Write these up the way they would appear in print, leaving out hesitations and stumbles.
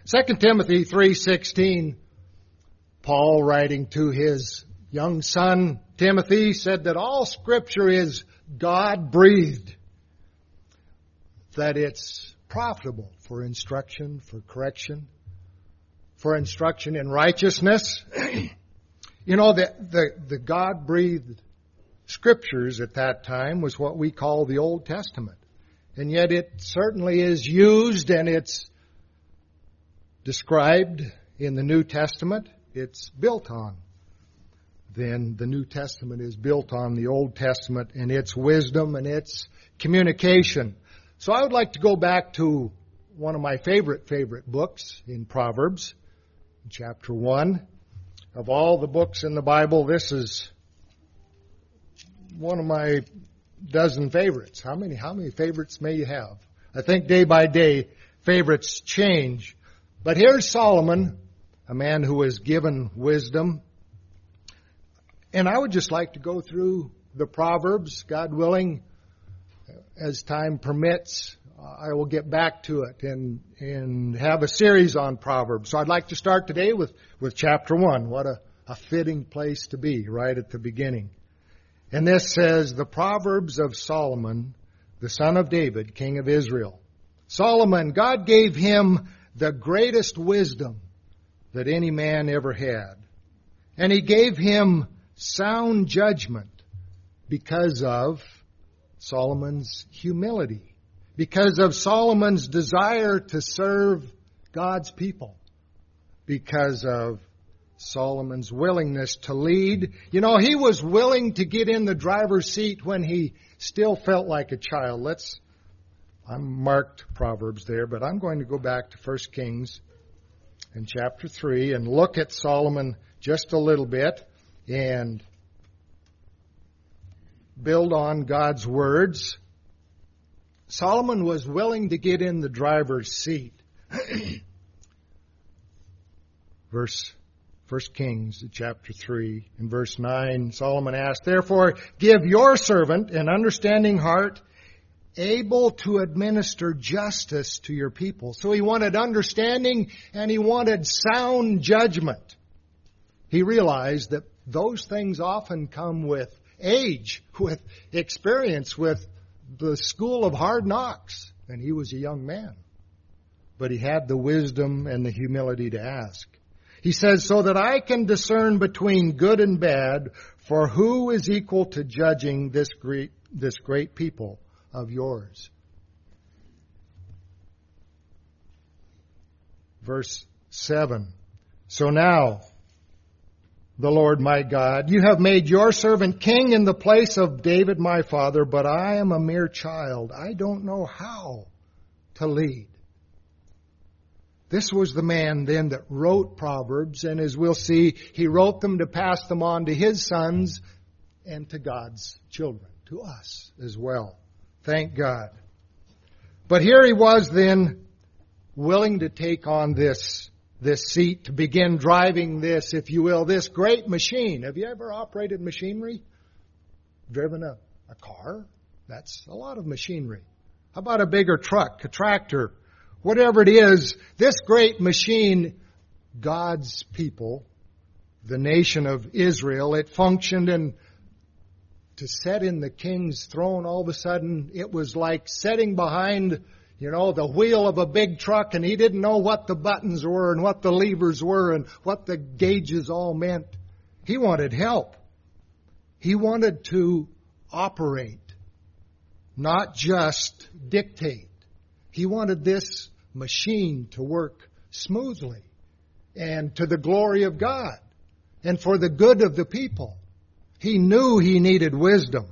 2 Timothy 3:16, Paul, writing to his young son Timothy, said that all Scripture is God-breathed, that it's profitable for instruction, for correction, for instruction in righteousness. You know, the God-breathed Scriptures at that time was what we call the Old Testament. And yet it certainly is used and it's described in the New Testament. It's built on. Then the New Testament is built on the Old Testament and its wisdom and its communication. So I would like to go back to one of my favorite books in Proverbs, chapter 1. Of all the books in the Bible, this is one of my dozen favorites. How many favorites may you have? I think day by day favorites change. But here's Solomon, a man who was given wisdom. And I would just like to go through the Proverbs, God willing, as time permits. I will get back to it and have a series on Proverbs. So I'd like to start today with chapter 1. What a fitting place to be right at the beginning. And this says, the Proverbs of Solomon, the son of David, king of Israel. Solomon, God gave him the greatest wisdom that any man ever had. And he gave him sound judgment because of Solomon's humility, because of Solomon's desire to serve God's people, because of Solomon's willingness to lead. You know, he was willing to get in the driver's seat when he still felt like a child. I'm marked Proverbs there, but I'm going to go back to 1 Kings in chapter 3 and look at Solomon just a little bit and build on God's words. Solomon was willing to get in the driver's seat. 1 Kings chapter 3 and verse 9, Solomon asked, therefore give your servant an understanding heart, able to administer justice to your people. So he wanted understanding and he wanted sound judgment. He realized that those things often come with age, with experience, with the school of hard knocks. And he was a young man. But he had the wisdom and the humility to ask. He says, so that I can discern between good and bad, for who is equal to judging this great people of yours? Verse 7. So now, the Lord my God, you have made your servant king in the place of David my father, but I am a mere child. I don't know how to lead. This was the man then that wrote Proverbs, and as we'll see, he wrote them to pass them on to his sons and to God's children, to us as well. Thank God. But here he was then willing to take on this seat, to begin driving this, if you will, this great machine. Have you ever operated machinery? Driven a car? That's a lot of machinery. How about a bigger truck, a tractor? Whatever it is, this great machine, God's people, the nation of Israel, it functioned, and to set in the king's throne, all of a sudden, it was like sitting behind, the wheel of a big truck, and he didn't know what the buttons were and what the levers were and what the gauges all meant. He wanted help. He wanted to operate, not just dictate. He wanted this machine to work smoothly and to the glory of God and for the good of the people. He knew he needed wisdom.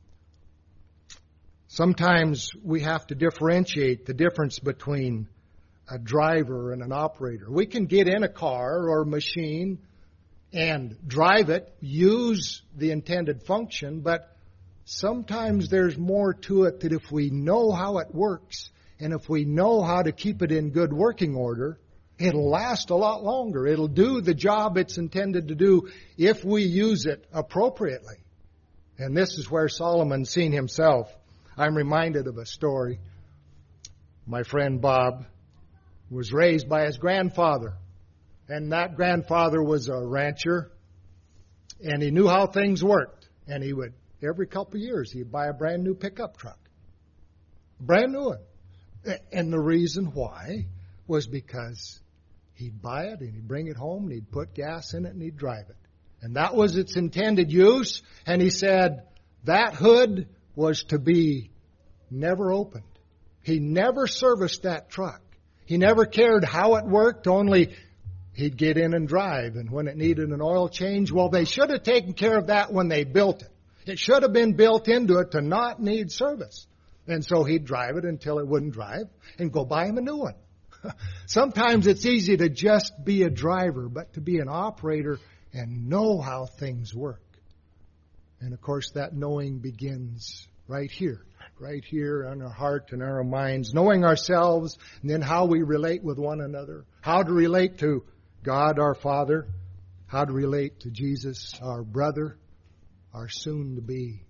Sometimes we have to differentiate the difference between a driver and an operator. We can get in a car or machine and drive it, use the intended function, but sometimes there's more to it that if we know how it works and if we know how to keep it in good working order, it'll last a lot longer. It'll do the job it's intended to do if we use it appropriately. And this is where Solomon's seen himself. I'm reminded of a story. My friend Bob was raised by his grandfather. And that grandfather was a rancher, and he knew how things worked. And he would, every couple of years, he'd buy a brand new pickup truck. Brand new one. And the reason why was because he'd buy it and he'd bring it home and he'd put gas in it and he'd drive it. And that was its intended use. And he said that hood was to be never opened. He never serviced that truck. He never cared how it worked, only he'd get in and drive. And when it needed an oil change, well, they should have taken care of that when they built it. It should have been built into it to not need service. And so he'd drive it until it wouldn't drive and go buy him a new one. Sometimes it's easy to just be a driver, but to be an operator and know how things work. And of course, that knowing begins right here in our heart and our minds, knowing ourselves, and then how we relate with one another, how to relate to God our Father, how to relate to Jesus our brother, our soon-to-be.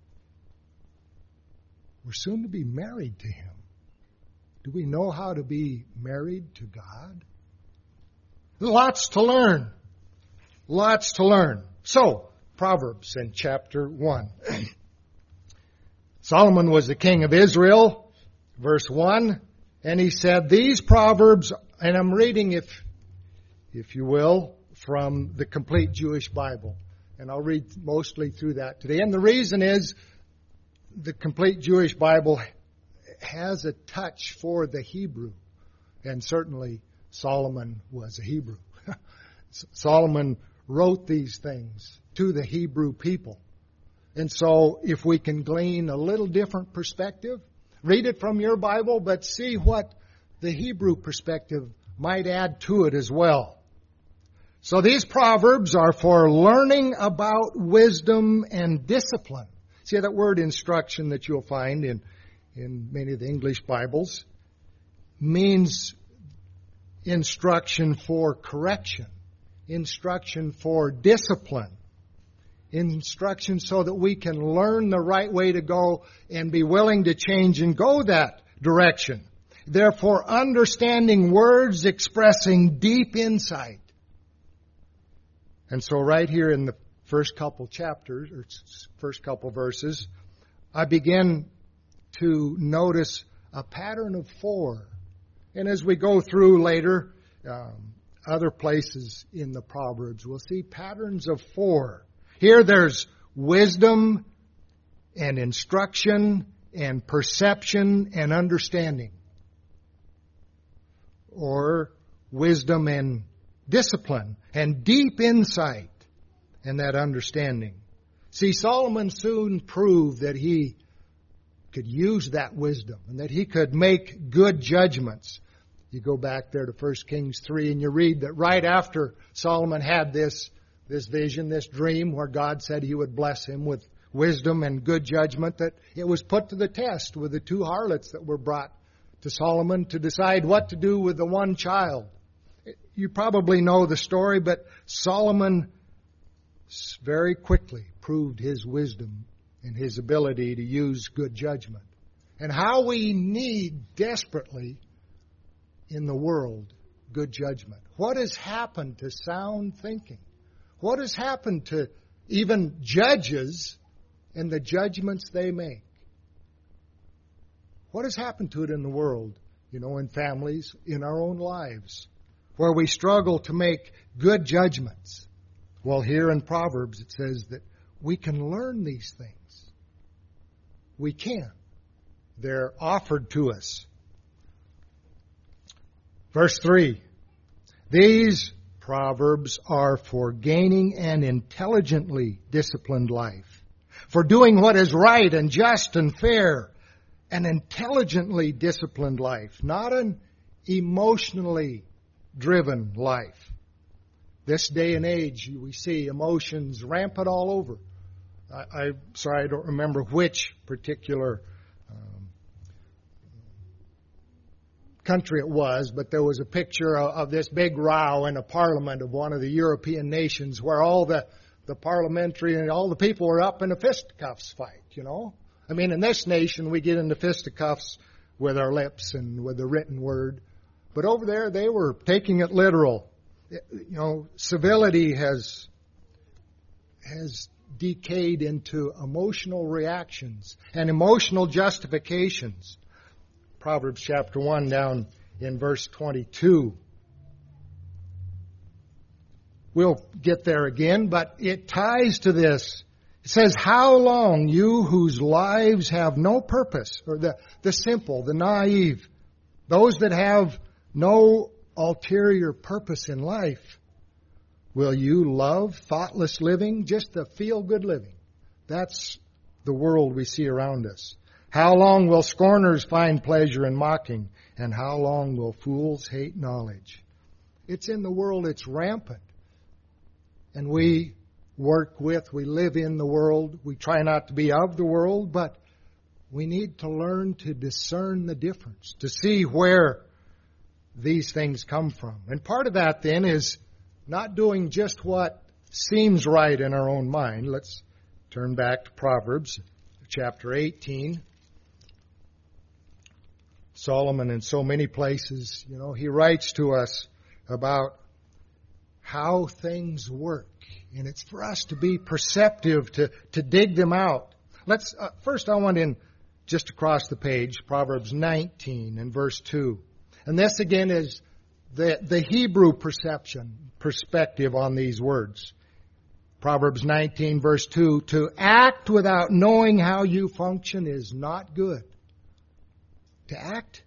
We're soon to be married to Him. Do we know how to be married to God? Lots to learn. Lots to learn. So, Proverbs in chapter 1. Solomon was the king of Israel, verse 1, and he said, these Proverbs, and I'm reading, if you will, from the complete Jewish Bible. And I'll read mostly through that today. And the reason is, the complete Jewish Bible has a touch for the Hebrew. And certainly Solomon was a Hebrew. Solomon wrote these things to the Hebrew people. And so if we can glean a little different perspective, read it from your Bible, but see what the Hebrew perspective might add to it as well. So these Proverbs are for learning about wisdom and discipline. See that word instruction that you'll find in many of the English Bibles means instruction for correction, instruction for discipline, instruction so that we can learn the right way to go and be willing to change and go that direction. Therefore, understanding words expressing deep insight. And so right here in the first couple chapters, or first couple verses, I begin to notice a pattern of 4. And as we go through later, other places in the Proverbs, we'll see patterns of 4. Here there's wisdom and instruction and perception and understanding. Or wisdom and discipline and deep insight and that understanding. See, Solomon soon proved that he could use that wisdom and that he could make good judgments. You go back there to 1 Kings 3 and you read that right after Solomon had this vision, this dream where God said He would bless him with wisdom and good judgment, that it was put to the test with the 2 harlots that were brought to Solomon to decide what to do with the one child. You probably know the story, but Solomon very quickly proved his wisdom and his ability to use good judgment. And how we need desperately in the world good judgment. What has happened to sound thinking? What has happened to even judges and the judgments they make? What has happened to it in the world, in families, in our own lives, where we struggle to make good judgments? Well, here in Proverbs it says that we can learn these things. We can. They're offered to us. Verse 3, these Proverbs are for gaining an intelligently disciplined life, for doing what is right and just and fair, an intelligently disciplined life, not an emotionally driven life. This day and age, we see emotions rampant all over. I'm sorry, I don't remember which particular country it was, but there was a picture of this big row in a parliament of one of the European nations where all the parliamentary and all the people were up in a fisticuffs fight, I mean, in this nation, we get into fisticuffs with our lips and with the written word. But over there, they were taking it literal. Civility has decayed into emotional reactions and emotional justifications. Proverbs chapter 1 down in verse 22. We'll get there again, but it ties to this. It says, how long, you whose lives have no purpose, or the simple, the naive, those that have no ulterior purpose in life, will you love thoughtless living, just the feel-good living? That's the world we see around us. How long will scorners find pleasure in mocking, and how long will fools hate knowledge? It's in the world, it's rampant. And we we live in the world. We try not to be of the world, but we need to learn to discern the difference, to see where these things come from. And part of that then is not doing just what seems right in our own mind. Let's turn back to Proverbs chapter 18. Solomon in so many places, he writes to us about how things work. And it's for us to be perceptive, to dig them out. First I want in just across the page, Proverbs 19 and verse 2. And this again is the Hebrew perspective on these words. Proverbs 19 verse 2, to act without knowing how you function is not good. To act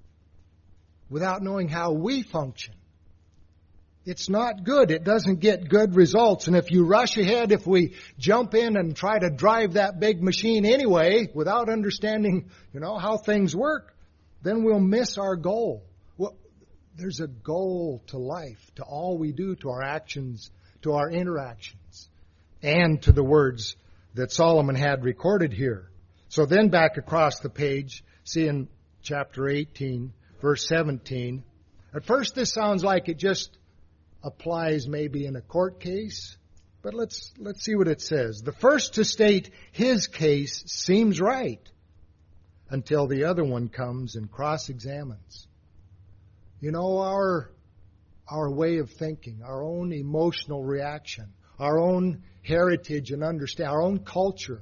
without knowing how we function, it's not good. It doesn't get good results. And if you rush ahead, if we jump in and try to drive that big machine anyway without understanding, how things work, then we'll miss our goal. Well, there's a goal to life, to all we do, to our actions, to our interactions, and to the words that Solomon had recorded here. So then back across the page, see in chapter 18, verse 17, at first this sounds like it just applies maybe in a court case, but let's see what it says. The first to state his case seems right until the other one comes and cross-examines. Our way of thinking, our own emotional reaction, our own heritage and understanding, our own culture,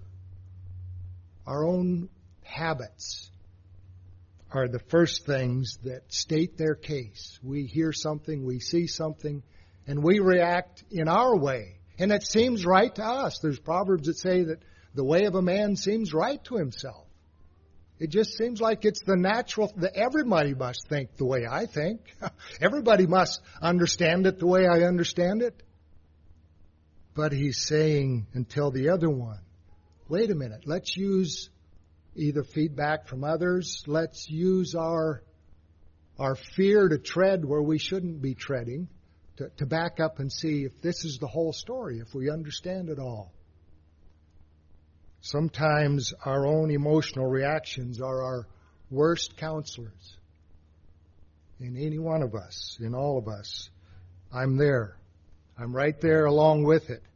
our own habits are the first things that state their case. We hear something, we see something, and we react in our way. And it seems right to us. There's proverbs that say that the way of a man seems right to himself. It just seems like it's the natural, that everybody must think the way I think. Everybody must understand it the way I understand it. But he's saying, until the other one, wait a minute, let's use either feedback from others. Let's use our fear to tread where we shouldn't be treading, to back up and see if this is the whole story, if we understand it all. Sometimes our own emotional reactions are our worst counselors. In any one of us, in all of us, I'm there. I'm right there along with it.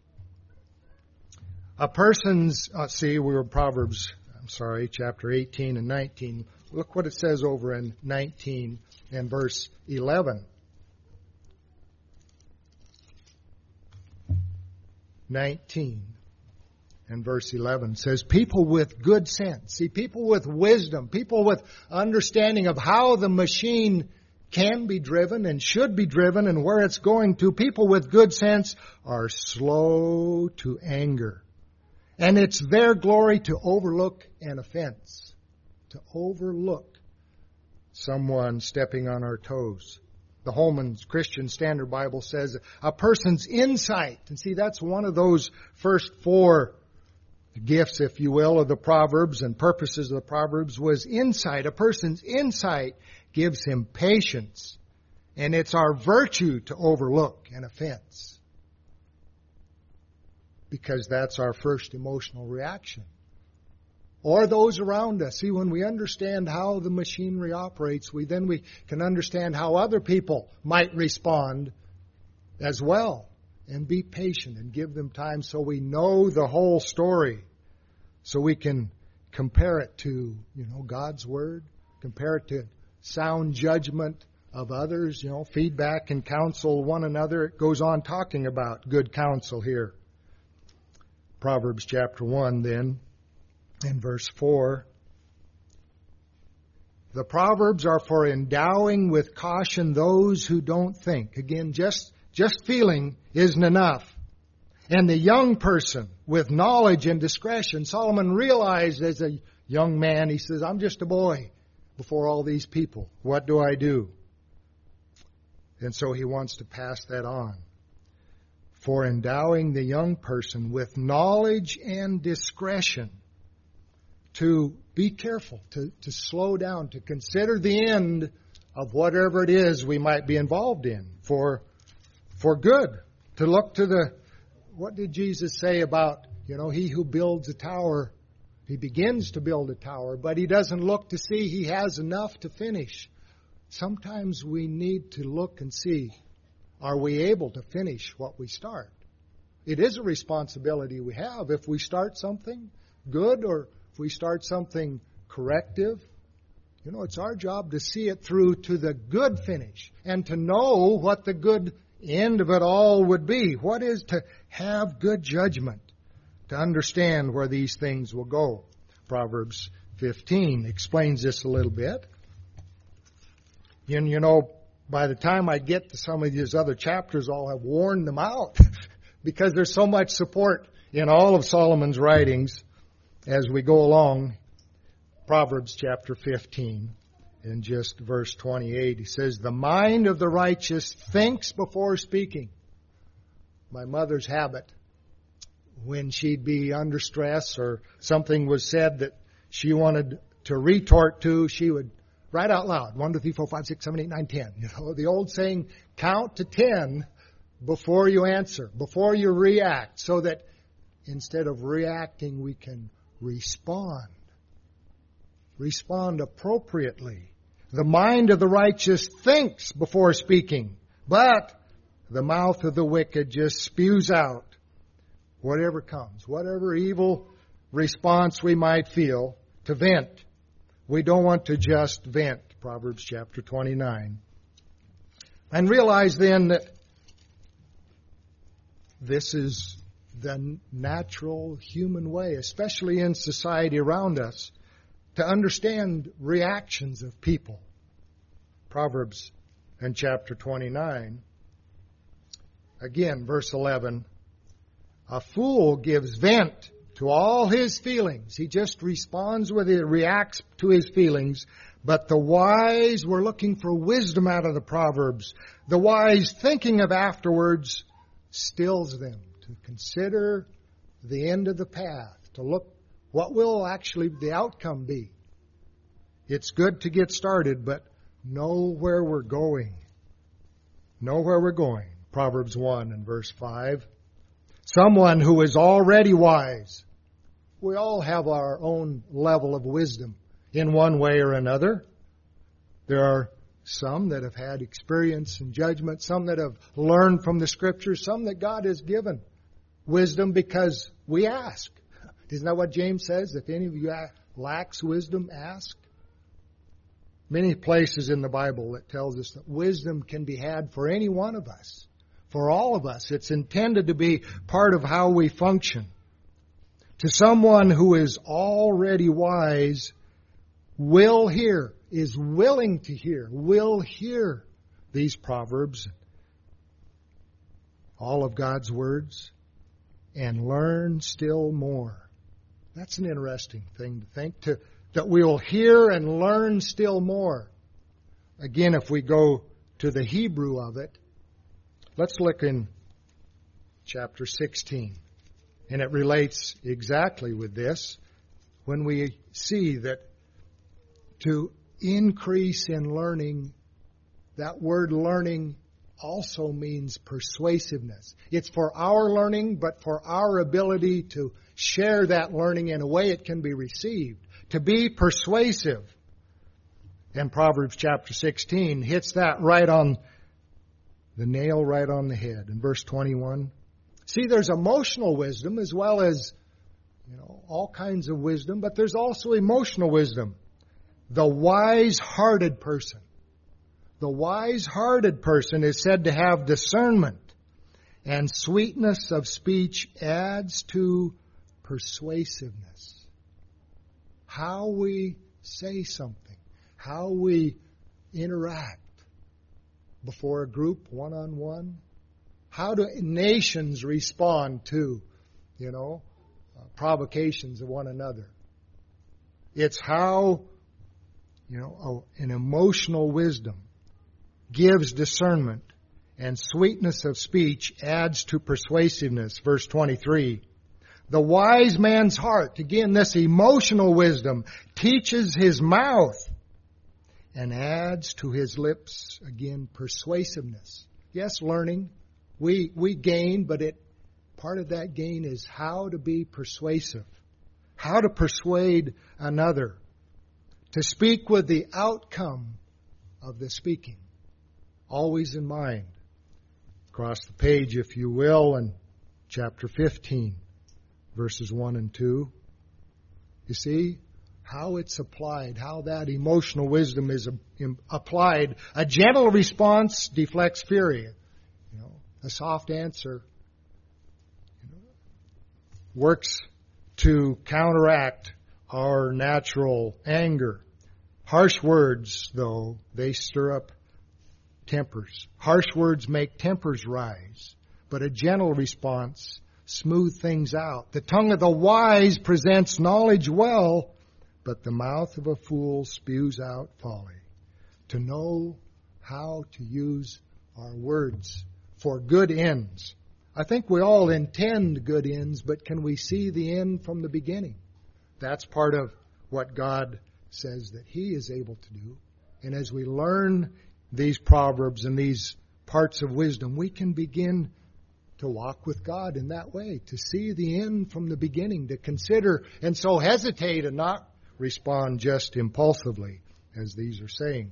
A person's, we were in Proverbs, chapter 18 and 19. Look what it says over in 19 and verse 11. 19 and verse 11 says, people with good sense, see, people with wisdom, people with understanding of how the machine can be driven and should be driven and where it's going to, people with good sense are slow to anger. And it's their glory to overlook an offense, to overlook someone stepping on our toes. The Holman's Christian Standard Bible says a person's insight, and see, that's one of those first four gifts, if you will, of the Proverbs and purposes of the Proverbs was insight. A person's insight gives him patience, and it's our virtue to overlook an offense, because that's our first emotional reaction. Or those around us. See, when we understand how the machinery operates, we can understand how other people might respond as well, and be patient and give them time so we know the whole story, so we can compare it to, God's Word, compare it to sound judgment of others, feedback and counsel one another. It goes on talking about good counsel here. Proverbs chapter 1 then, in verse 4. The Proverbs are for endowing with caution those who don't think. Again, just feeling isn't enough. And the young person with knowledge and discretion, Solomon realized as a young man, he says, I'm just a boy before all these people. What do I do? And so he wants to pass that on. For endowing the young person with knowledge and discretion, to be careful, to slow down, to consider the end of whatever it is we might be involved in for good. To look to what did Jesus say about, he who builds a tower, he begins to build a tower, but he doesn't look to see he has enough to finish. Sometimes we need to look and see, are we able to finish what we start? It is a responsibility we have. If we start something good or if we start something corrective, it's our job to see it through to the good finish and to know what the good end of it all would be. What is to have good judgment, to understand where these things will go. Proverbs 15 explains this a little bit. And by the time I get to some of these other chapters, I'll have worn them out because there's so much support in all of Solomon's writings as we go along. Proverbs chapter 15. In just verse 28, he says, the mind of the righteous thinks before speaking. My mother's habit, when she'd be under stress or something was said that she wanted to retort to, she would write out loud, 1, 2, 3, 4, 5, 6, 7, 8, 9, 10. The old saying, count to 10 before you answer, before you react, so that instead of reacting, we can respond. Respond appropriately. The mind of the righteous thinks before speaking, but the mouth of the wicked just spews out whatever comes, whatever evil response we might feel, to vent. We don't want to just vent, Proverbs chapter 29. And realize then that this is the natural human way, especially in society around us, to understand reactions of people. Proverbs and chapter 29. Again, verse 11. A fool gives vent to all his feelings. He just responds with it, reacts to his feelings. But the wise, we're looking for wisdom out of the Proverbs. The wise, thinking of afterwards, stills them to consider the end of the path, to look what will actually the outcome be. It's good to get started, but know where we're going. Know where we're going. Proverbs 1 and verse 5. Someone who is already wise. We all have our own level of wisdom in one way or another. There are some that have had experience and judgment, some that have learned from the Scriptures, some that God has given wisdom because we ask. Isn't that what James says? If any of you lacks wisdom, ask. Many places in the Bible that tells us that wisdom can be had for any one of us, for all of us. It's intended to be part of how we function. To someone who is already wise, will hear, is willing to hear, will hear these Proverbs, all of God's words, and learn still more. That's an interesting thing to think, that we will hear and learn still more. Again, if we go to the Hebrew of it, let's look in chapter 16. And it relates exactly with this when we see that to increase in learning, that word learning also means persuasiveness. It's for our learning, but for our ability to share that learning in a way it can be received. To be persuasive. And Proverbs chapter 16 hits that right on the nail, right on the head. In verse 21, see, there's emotional wisdom as well as, all kinds of wisdom, but there's also emotional wisdom. The wise-hearted person. The wise-hearted person is said to have discernment, and sweetness of speech adds to persuasiveness. How we say something, how we interact before a group, one-on-one. How do nations respond to, provocations of one another? It's how, an emotional wisdom gives discernment, and sweetness of speech adds to persuasiveness. Verse 23. The wise man's heart, again, this emotional wisdom, teaches his mouth and adds to his lips, again, persuasiveness. Yes, learning. We gain, but part of that gain is how to be persuasive, how to persuade another, to speak with the outcome of the speaking, always in mind. Across the page, if you will, in chapter 15, verses 1 and 2. You see how it's applied, how that emotional wisdom is applied. A gentle response deflects fury. A soft answer works to counteract our natural anger. Harsh words, though, they stir up tempers. Harsh words make tempers rise, but a gentle response smooth things out. The tongue of the wise presents knowledge well, but the mouth of a fool spews out folly. To know how to use our words for good ends. I think we all intend good ends, but can we see the end from the beginning? That's part of what God says that He is able to do. And as we learn these proverbs and these parts of wisdom, we can begin to walk with God in that way, to see the end from the beginning, to consider and so hesitate and not respond just impulsively, as these are saying.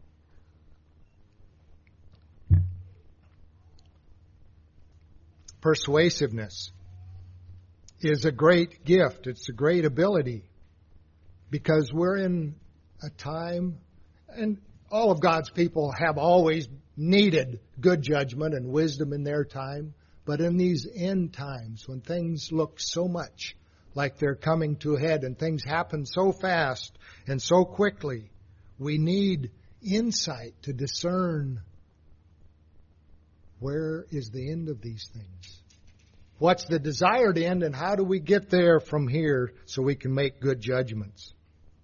Persuasiveness is a great gift. It's a great ability because we're in a time, and all of God's people have always needed good judgment and wisdom in their time. But in these end times, when things look so much like they're coming to a head and things happen so fast and so quickly, we need insight to discern where is the end of these things. What's the desired end, and how do we get there from here so we can make good judgments?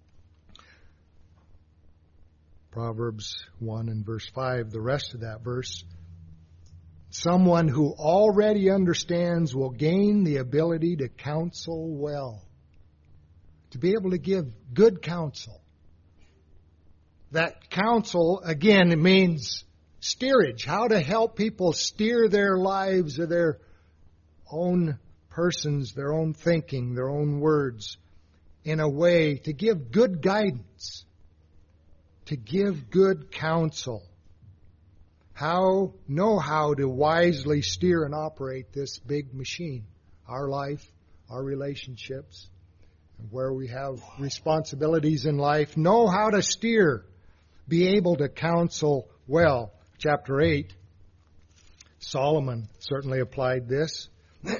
Proverbs 1 and verse 5, the rest of that verse. Someone who already understands will gain the ability to counsel well. To be able to give good counsel. That counsel, again, it means steerage. How to help people steer their lives or their own persons, their own thinking, their own words in a way to give good guidance, to give good counsel. Know how to wisely steer and operate this big machine, our life, our relationships, and where we have responsibilities in life. Know how to steer, be able to counsel well. Chapter 8, Solomon certainly applied this.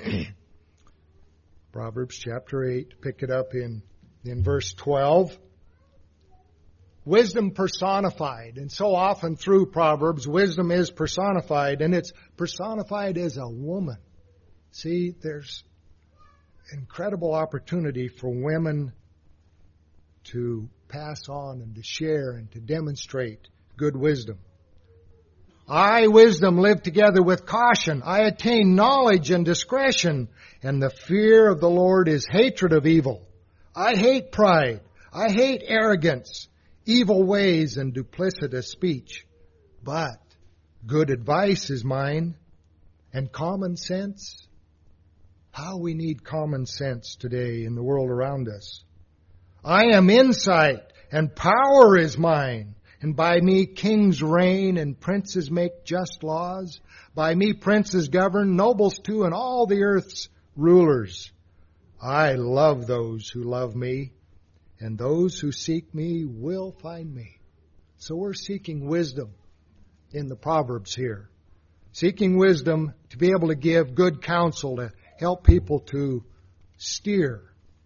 Proverbs chapter 8, pick it up in verse 12. Wisdom personified. And so often through Proverbs, wisdom is personified, and it's personified as a woman. See, there's incredible opportunity for women to pass on and to share and to demonstrate good wisdom. I, wisdom, live together with caution. I attain knowledge and discretion, and the fear of the Lord is hatred of evil. I hate pride. I hate arrogance, evil ways, and duplicitous speech. But good advice is mine, and common sense. How we need common sense today in the world around us. I am insight, and power is mine. And by me kings reign and princes make just laws. By me princes govern, nobles too, and all the earth's rulers. I love those who love me, and those who seek me will find me. So we're seeking wisdom in the Proverbs here. Seeking wisdom to be able to give good counsel to help people to steer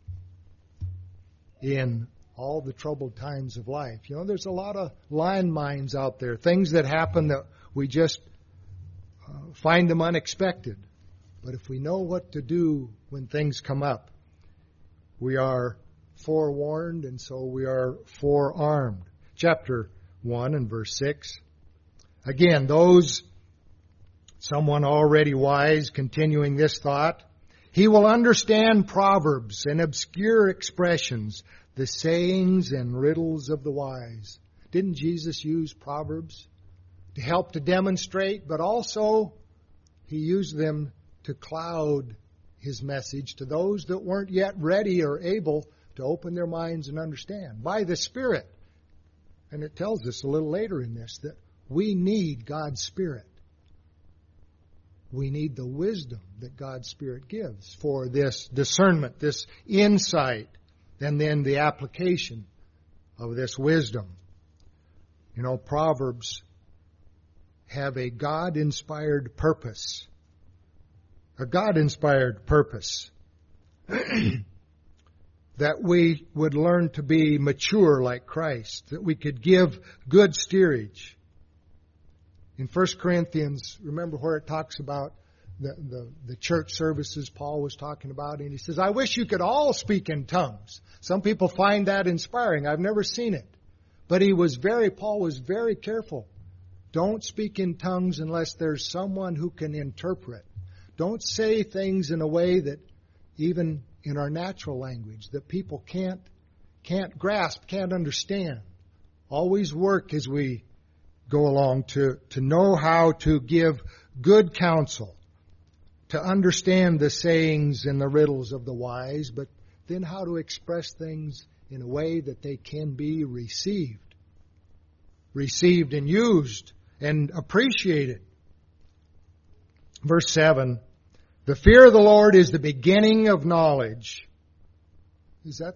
in all the troubled times of life. You know, there's a lot of landmines out there, things that happen that we just find them unexpected. But if we know what to do when things come up, we are forewarned, and so we are forearmed. Chapter 1 and verse 6. Again, someone already wise, continuing this thought, he will understand proverbs and obscure expressions, the sayings and riddles of the wise. Didn't Jesus use proverbs to help to demonstrate, but also he used them to cloud his message to those that weren't yet ready or able to open their minds and understand by the Spirit. And it tells us a little later in this that we need God's Spirit. We need the wisdom that God's Spirit gives for this discernment, this insight, and then the application of this wisdom. You know, Proverbs have a God-inspired purpose. A God-inspired purpose. That we would learn to be mature like Christ. That we could give good steerage. In 1 Corinthians, remember where it talks about the church services Paul was talking about? And he says, I wish you could all speak in tongues. Some people find that inspiring. I've never seen it. But Paul was very careful. Don't speak in tongues unless there's someone who can interpret. Don't say things in a way that even in our natural language that people can't grasp, can't understand. Always work as we go along to know how to give good counsel, to understand the sayings and the riddles of the wise, but then how to express things in a way that they can be received and used and appreciated. Verse 7, the fear of the Lord is the beginning of knowledge. Is that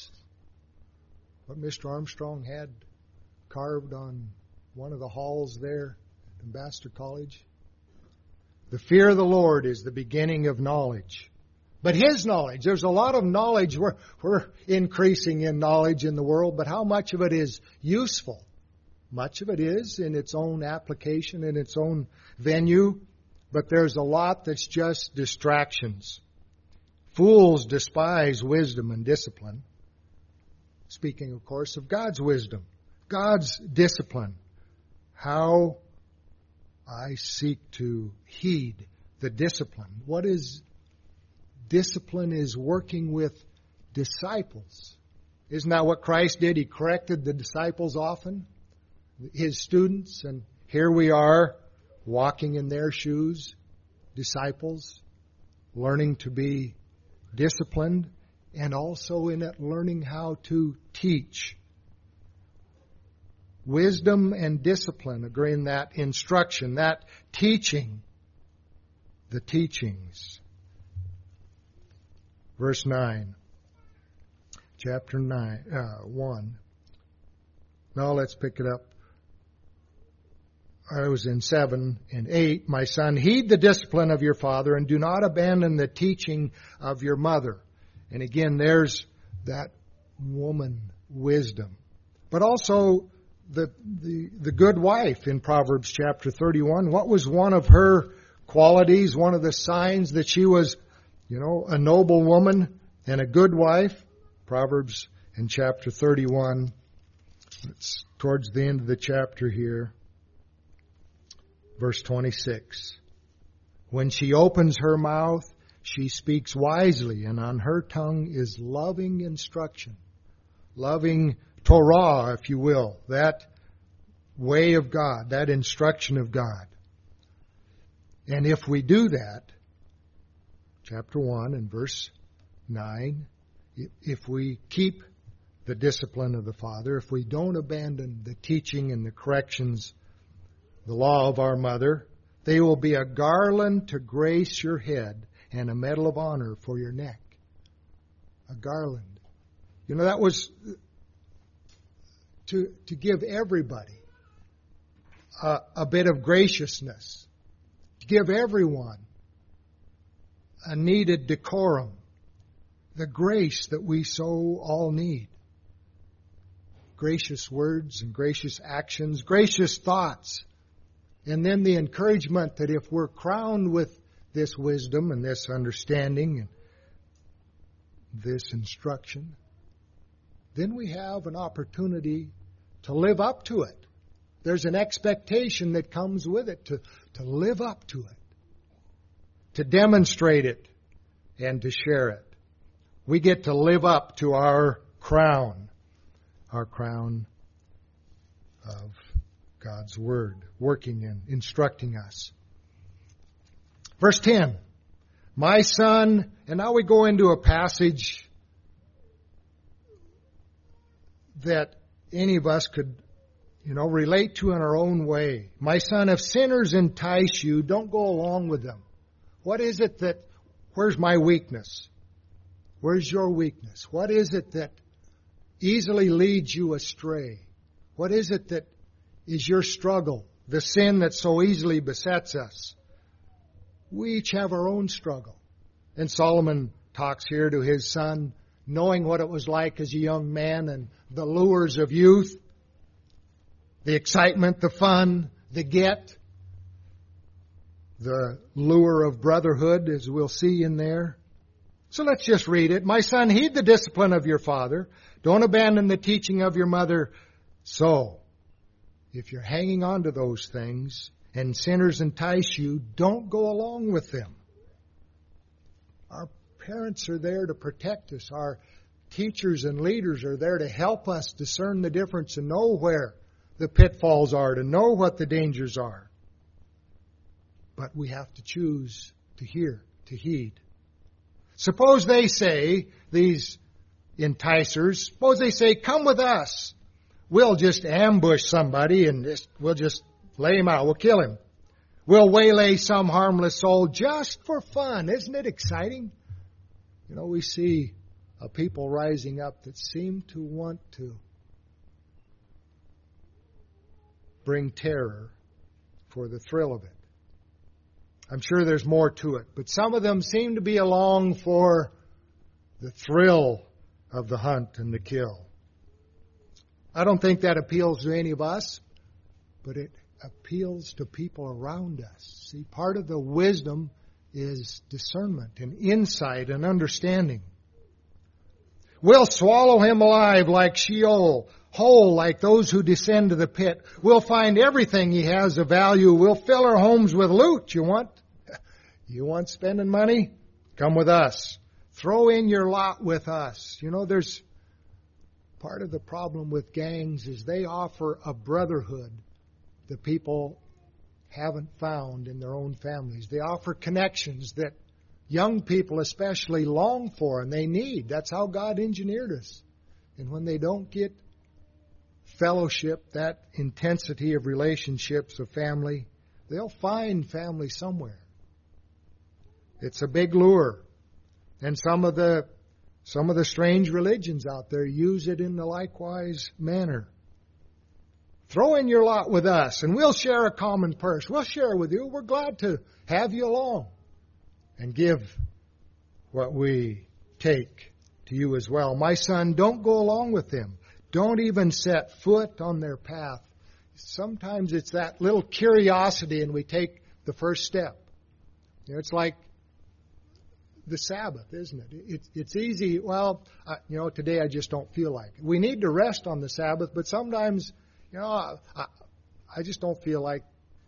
what Mr. Armstrong had carved on one of the halls there at Ambassador College? The fear of the Lord is the beginning of knowledge. But His knowledge, there's a lot of knowledge. We're increasing in knowledge in the world, but how much of it is useful? Much of it is in its own application, in its own venue, but there's a lot that's just distractions. Fools despise wisdom and discipline. Speaking, of course, of God's wisdom, God's discipline. How I seek to heed the discipline. What is discipline? Is working with disciples. Isn't that what Christ did? He corrected the disciples often, His students, and here we are walking in their shoes, disciples, learning to be disciplined, and also in it learning how to teach. Wisdom and discipline agree in that instruction, that teaching, the teachings. Verse 9, chapter 1. Now let's pick it up. I was in 7 and 8. My son, heed the discipline of your father and do not abandon the teaching of your mother. And again, there's that woman wisdom. But also the good wife in Proverbs chapter 31. What was one of her qualities, one of the signs that she was, a noble woman and a good wife? Proverbs in chapter 31. It's towards the end of the chapter here. Verse 26. When she opens her mouth, she speaks wisely, and on her tongue is loving instruction. Loving Torah, if you will. That way of God, that instruction of God. And if we do that, chapter 1 and verse 9, if we keep the discipline of the Father, if we don't abandon the teaching and the corrections, the law of our mother, they will be a garland to grace your head and a medal of honor for your neck. A garland. That was to give everybody a bit of graciousness. Give everyone a needed decorum, the grace that we so all need. Gracious words and gracious actions, gracious thoughts. And then the encouragement that if we're crowned with this wisdom and this understanding and this instruction, then we have an opportunity to live up to it. There's an expectation that comes with it to live up to it, to demonstrate it, and to share it. We get to live up to our crown of God's Word, working and instructing us. Verse 10, my son, and now we go into a passage that any of us could, relate to in our own way. My son, if sinners entice you, don't go along with them. What is it where's my weakness? Where's your weakness? What is it that easily leads you astray? What is it that is your struggle? The sin that so easily besets us. We each have our own struggle. And Solomon talks here to his son, knowing what it was like as a young man and the lures of youth, the excitement, the fun, the lure of brotherhood, as we'll see in there. So let's just read it. My son, heed the discipline of your father. Don't abandon the teaching of your mother. So, if you're hanging on to those things and sinners entice you, don't go along with them. Our parents are there to protect us. Our teachers and leaders are there to help us discern the difference and know where the pitfalls are, to know what the dangers are. But we have to choose to hear, to heed. Suppose they say, these enticers, suppose they say, come with us. We'll just ambush somebody and we'll just lay him out. We'll kill him. We'll waylay some harmless soul just for fun. Isn't it exciting? We see a people rising up that seem to want to bring terror for the thrill of it. I'm sure there's more to it, but some of them seem to be along for the thrill of the hunt and the kill. I don't think that appeals to any of us, but it appeals to people around us. See, part of the wisdom is discernment and insight and understanding. We'll swallow him alive like Sheol, whole like those who descend to the pit. We'll find everything he has of value. We'll fill our homes with loot. You want spending money? Come with us. Throw in your lot with us. There's part of the problem with gangs is they offer a brotherhood that people haven't found in their own families. They offer connections that young people especially long for and they need. That's how God engineered us. And when they don't get fellowship, that intensity of relationships of family, they'll find family somewhere. It's a big lure. And some of the strange religions out there use it in the likewise manner. Throw in your lot with us and we'll share a common purse. We'll share with you. We're glad to have you along and give what we take to you as well. My son, don't go along with them. Don't even set foot on their path. Sometimes it's that little curiosity and we take the first step. It's like the Sabbath, isn't it? It's easy. Well, today I just don't feel like it. We need to rest on the Sabbath, but sometimes, I just don't feel like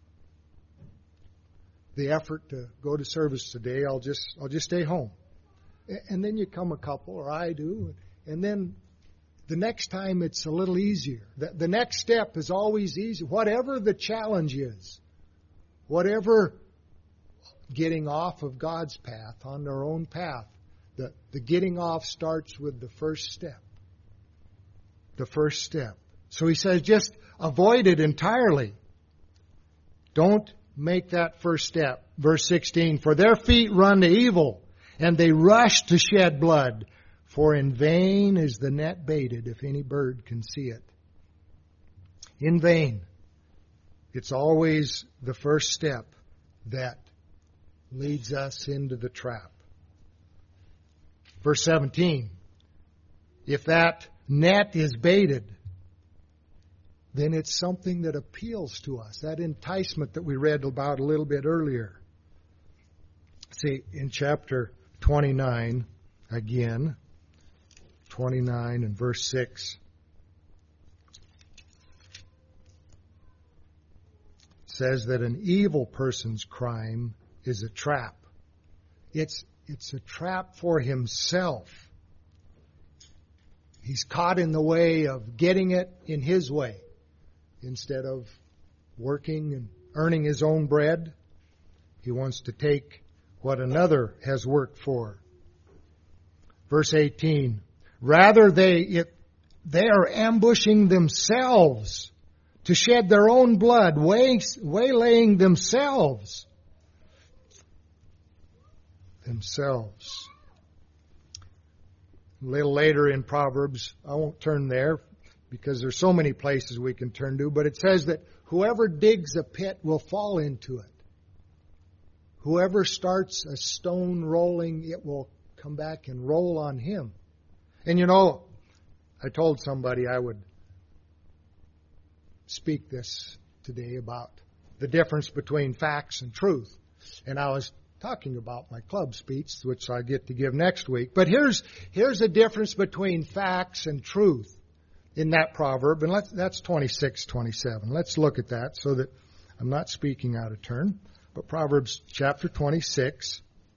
the effort to go to service today. I'll just stay home. And then you come a couple, or I do, and then the next time it's a little easier. The next step is always easy. Whatever the challenge is, whatever getting off of God's path on their own path, the getting off starts with the first step. The first step. So he says just avoid it entirely. Don't make that first step. Verse 16, for their feet run to evil, and they rush to shed blood. For in vain is the net baited, if any bird can see it. In vain. It's always the first step that leads us into the trap. Verse 17, if that net is baited, then it's something that appeals to us. That enticement that we read about a little bit earlier. See, in chapter 29, again, 29 and verse 6, says that an evil person's crime is a trap. It's a trap for himself. He's caught in the way of getting it in his way instead of working and earning his own bread. He wants to take what another has worked for. Verse 18, rather they are ambushing themselves to shed their own blood, waylaying themselves. A little later in Proverbs, I won't turn there because there's so many places we can turn to, but it says that whoever digs a pit will fall into it. Whoever starts a stone rolling, it will come back and roll on him. And you know, I told somebody I would speak this today about the difference between facts and truth. And I was talking about my club speech, which I get to give next week. But here's a difference between facts and truth in that proverb. And that's 26:27. Let's look at that so that I'm not speaking out of turn. But Proverbs chapter 26,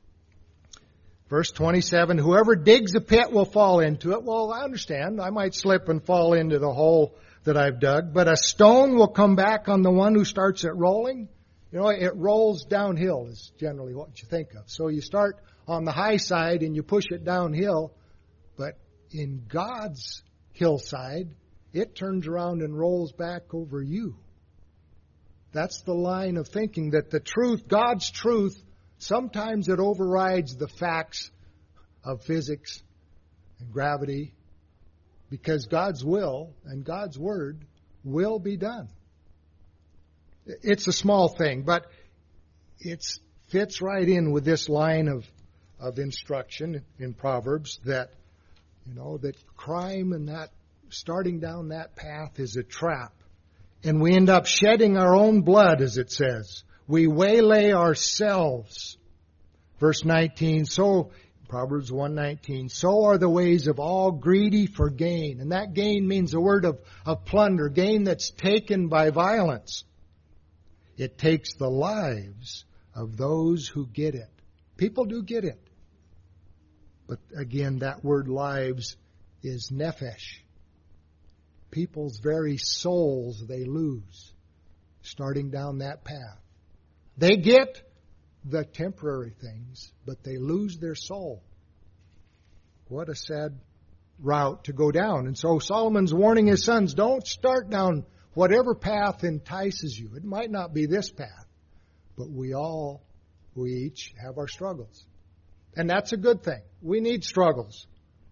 verse 27, whoever digs a pit will fall into it. Well, I understand. I might slip and fall into the hole that I've dug, but a stone will come back on the one who starts it rolling. You know, it rolls downhill is generally what you think of. So you start on the high side and you push it downhill, but in God's hillside, it turns around and rolls back over you. That's the line of thinking, that the truth, God's truth, sometimes it overrides the facts of physics and gravity, because God's will and God's word will be done. It's a small thing, but it fits right in with this line of instruction in Proverbs that, you know, that crime and that starting down that path is a trap. And we end up shedding our own blood, as it says. We waylay ourselves. Verse 19, so, Proverbs 1:19, so are the ways of all greedy for gain. And that gain means a word of plunder, gain that's taken by violence. It takes the lives of those who get it. People do get it. But again, that word lives is nephesh. People's very souls they lose starting down that path. They get the temporary things, but they lose their soul. What a sad route to go down. And so Solomon's warning his sons, don't start down whatever path entices you. It might not be this path, but we each have our struggles. And that's a good thing. We need struggles.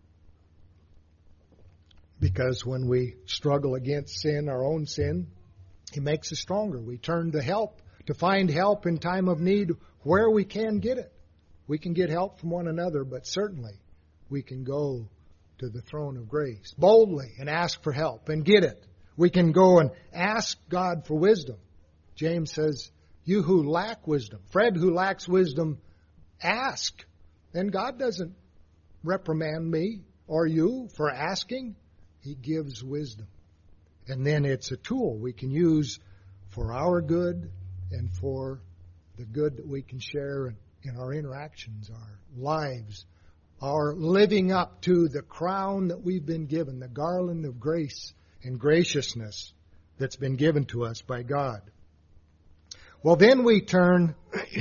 Because when we struggle against sin, our own sin, He makes us stronger. We turn to find help in time of need where we can get it. We can get help from one another, but certainly we can go to the throne of grace boldly and ask for help and get it. We can go and ask God for wisdom. James says, you who lack wisdom, Fred who lacks wisdom, ask. And God doesn't reprimand me or you for asking. He gives wisdom. And then it's a tool we can use for our good and for the good that we can share in our interactions, our lives, our living up to the crown that we've been given, the garland of grace and graciousness that's been given to us by God. Well, then we turn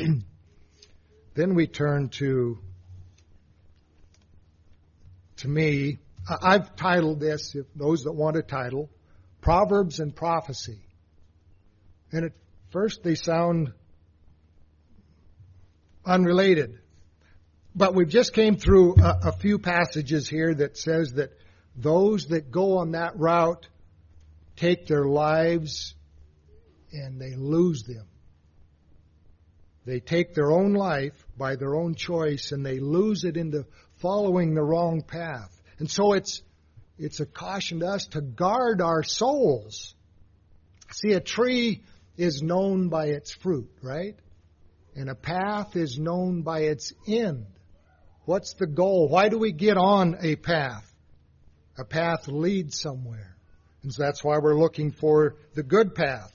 to me, I've titled this, if those that want a title, Proverbs and Prophecy. And at first they sound unrelated. But we've just came through a few passages here that says that those that go on that route take their lives and they lose them. They take their own life by their own choice, and they lose it into following the wrong path. And so it's a caution to us to guard our souls. See, a tree is known by its fruit, right? And a path is known by its end. What's the goal? Why do we get on a path? A path leads somewhere. And so that's why we're looking for the good path.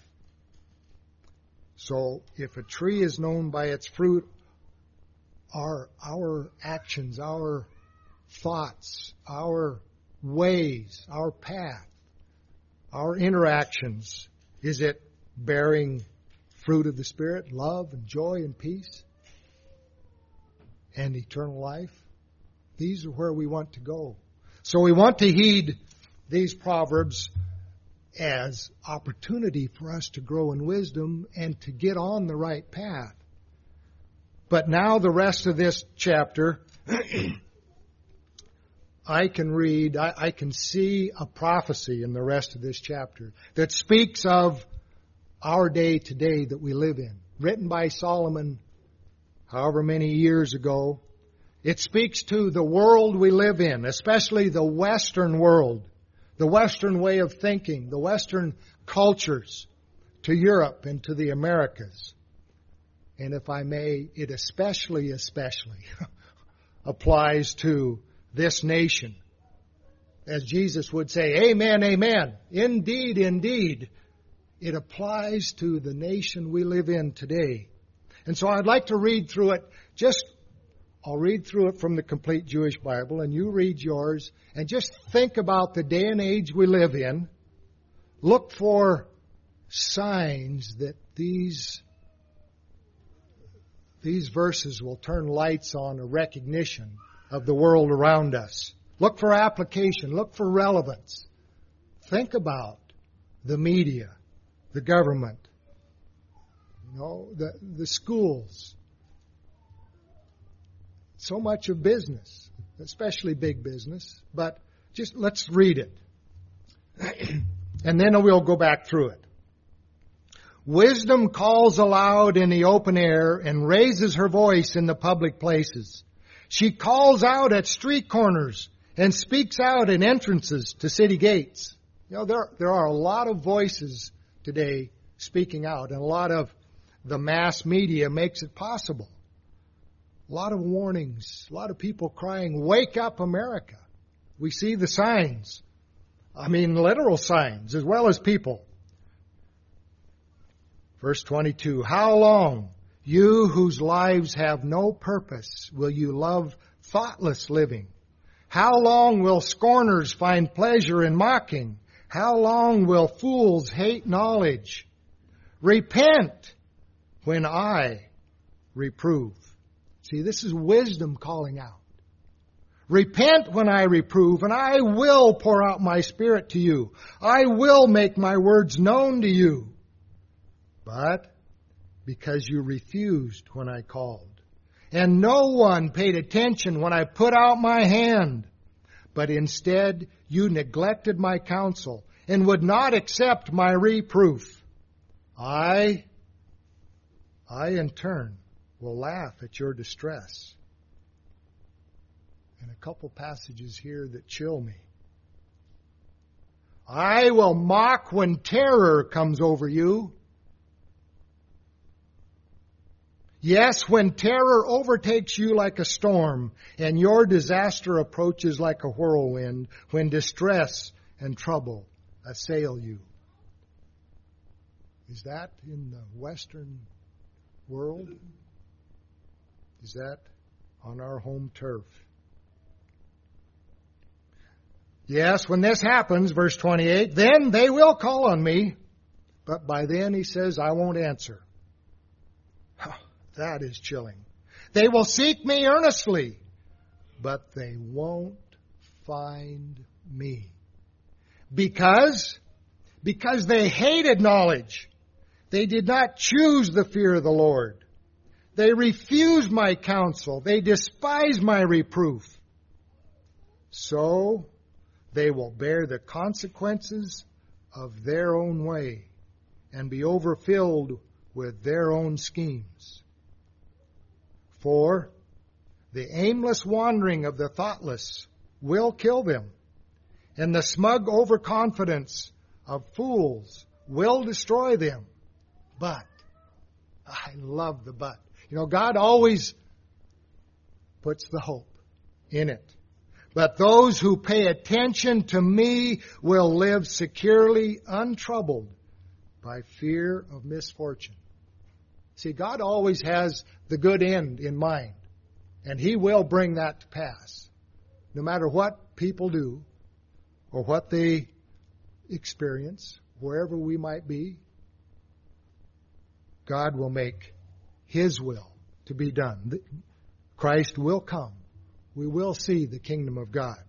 So if a tree is known by its fruit, our actions, our thoughts, our ways, our path, our interactions, is it bearing fruit of the Spirit, love and joy and peace and eternal life? These are where we want to go. So we want to heed these Proverbs as opportunity for us to grow in wisdom and to get on the right path. But now the rest of this chapter, I can see a prophecy in the rest of this chapter that speaks of our day today that we live in. Written by Solomon however many years ago. It speaks to the world we live in, especially the Western world, the Western way of thinking, the Western cultures, to Europe and to the Americas. And if I may, it especially applies to this nation. As Jesus would say, amen, amen. Indeed, indeed. It applies to the nation we live in today. And so I'd like to read through it. I'll read through it from the Complete Jewish Bible, and you read yours, and just think about the day and age we live in. Look for signs that these verses will turn lights on a recognition of the world around us. Look for application. Look for relevance. Think about the media, the government, the schools. So much of business, especially big business. But just let's read it. And then we'll go back through it. Wisdom calls aloud in the open air and raises her voice in the public places. She calls out at street corners and speaks out in entrances to city gates. There are a lot of voices today speaking out, and a lot of the mass media makes it possible. A lot of warnings, a lot of people crying, "Wake up, America." We see the signs. I mean, literal signs as well as people. Verse 22, "How long, you whose lives have no purpose, will you love thoughtless living? How long will scorners find pleasure in mocking? How long will fools hate knowledge? Repent when I reprove." See, this is wisdom calling out. Repent when I reprove, and I will pour out my Spirit to you. I will make my words known to you. But because you refused when I called, and no one paid attention when I put out my hand, but instead you neglected my counsel and would not accept my reproof, I in turn will laugh at your distress. And a couple passages here that chill me. I will mock when terror comes over you. Yes, when terror overtakes you like a storm, and your disaster approaches like a whirlwind, when distress and trouble assail you. Is that in the Western world? Is that on our home turf? Yes, when this happens, verse 28, then they will call on me, but by then, he says, I won't answer. That is chilling. They will seek me earnestly, but they won't find me. Because they hated knowledge. They did not choose the fear of the Lord. They refused my counsel. They despised my reproof. So they will bear the consequences of their own way and be overfilled with their own schemes. For the aimless wandering of the thoughtless will kill them, and the smug overconfidence of fools will destroy them. But, I love the but. God always puts the hope in it. But those who pay attention to me will live securely, untroubled by fear of misfortune. See, God always has the good end in mind, and He will bring that to pass. No matter what people do or what they experience, wherever we might be, God will make His will to be done. Christ will come. We will see the kingdom of God.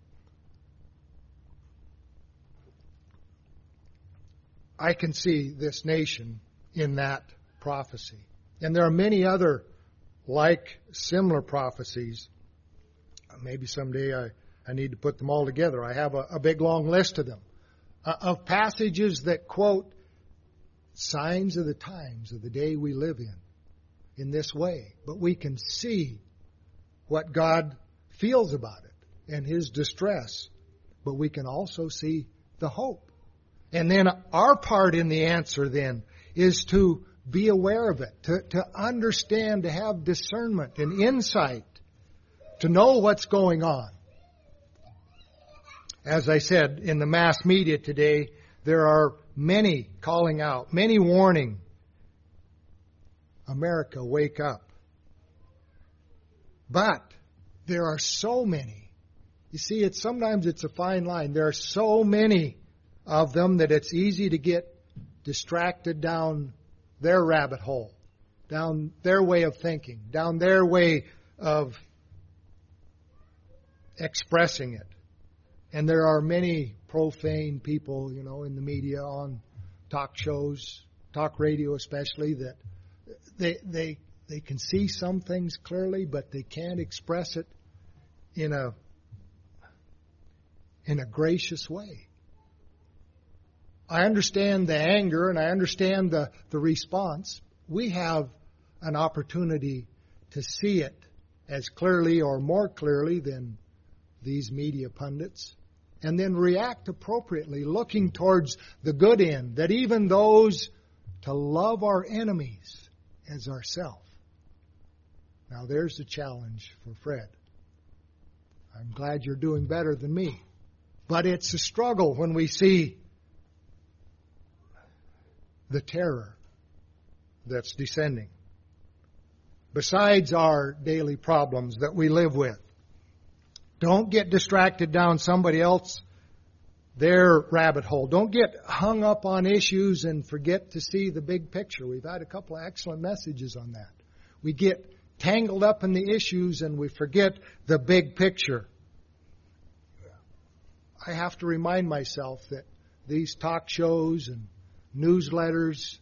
I can see this nation in that prophecy. And there are many other similar prophecies. Maybe someday I need to put them all together. I have a big long list of them. Of passages that quote signs of the times of the day we live in this way. But we can see what God feels about it and His distress. But we can also see the hope. And then our part in the answer then is to be aware of it, to understand, to have discernment and insight, to know what's going on. As I said, in the mass media today, there are many calling out, many warning, America, wake up. But there are so many. You see, sometimes it's a fine line. There are so many of them that it's easy to get distracted down their rabbit hole, down their way of thinking, down their way of expressing it. And there are many profane people, in the media, on talk shows, talk radio especially, that they can see some things clearly, but they can't express it in a gracious way. I understand the anger and I understand the response. We have an opportunity to see it as clearly or more clearly than these media pundits, and then react appropriately, looking towards the good end, that even those to love our enemies as ourselves. Now there's the challenge for Fred. I'm glad you're doing better than me. But it's a struggle when we see the terror that's descending. Besides our daily problems that we live with, don't get distracted down somebody else, their rabbit hole. Don't get hung up on issues and forget to see the big picture. We've had a couple of excellent messages on that. We get tangled up in the issues and we forget the big picture. I have to remind myself that these talk shows and newsletters,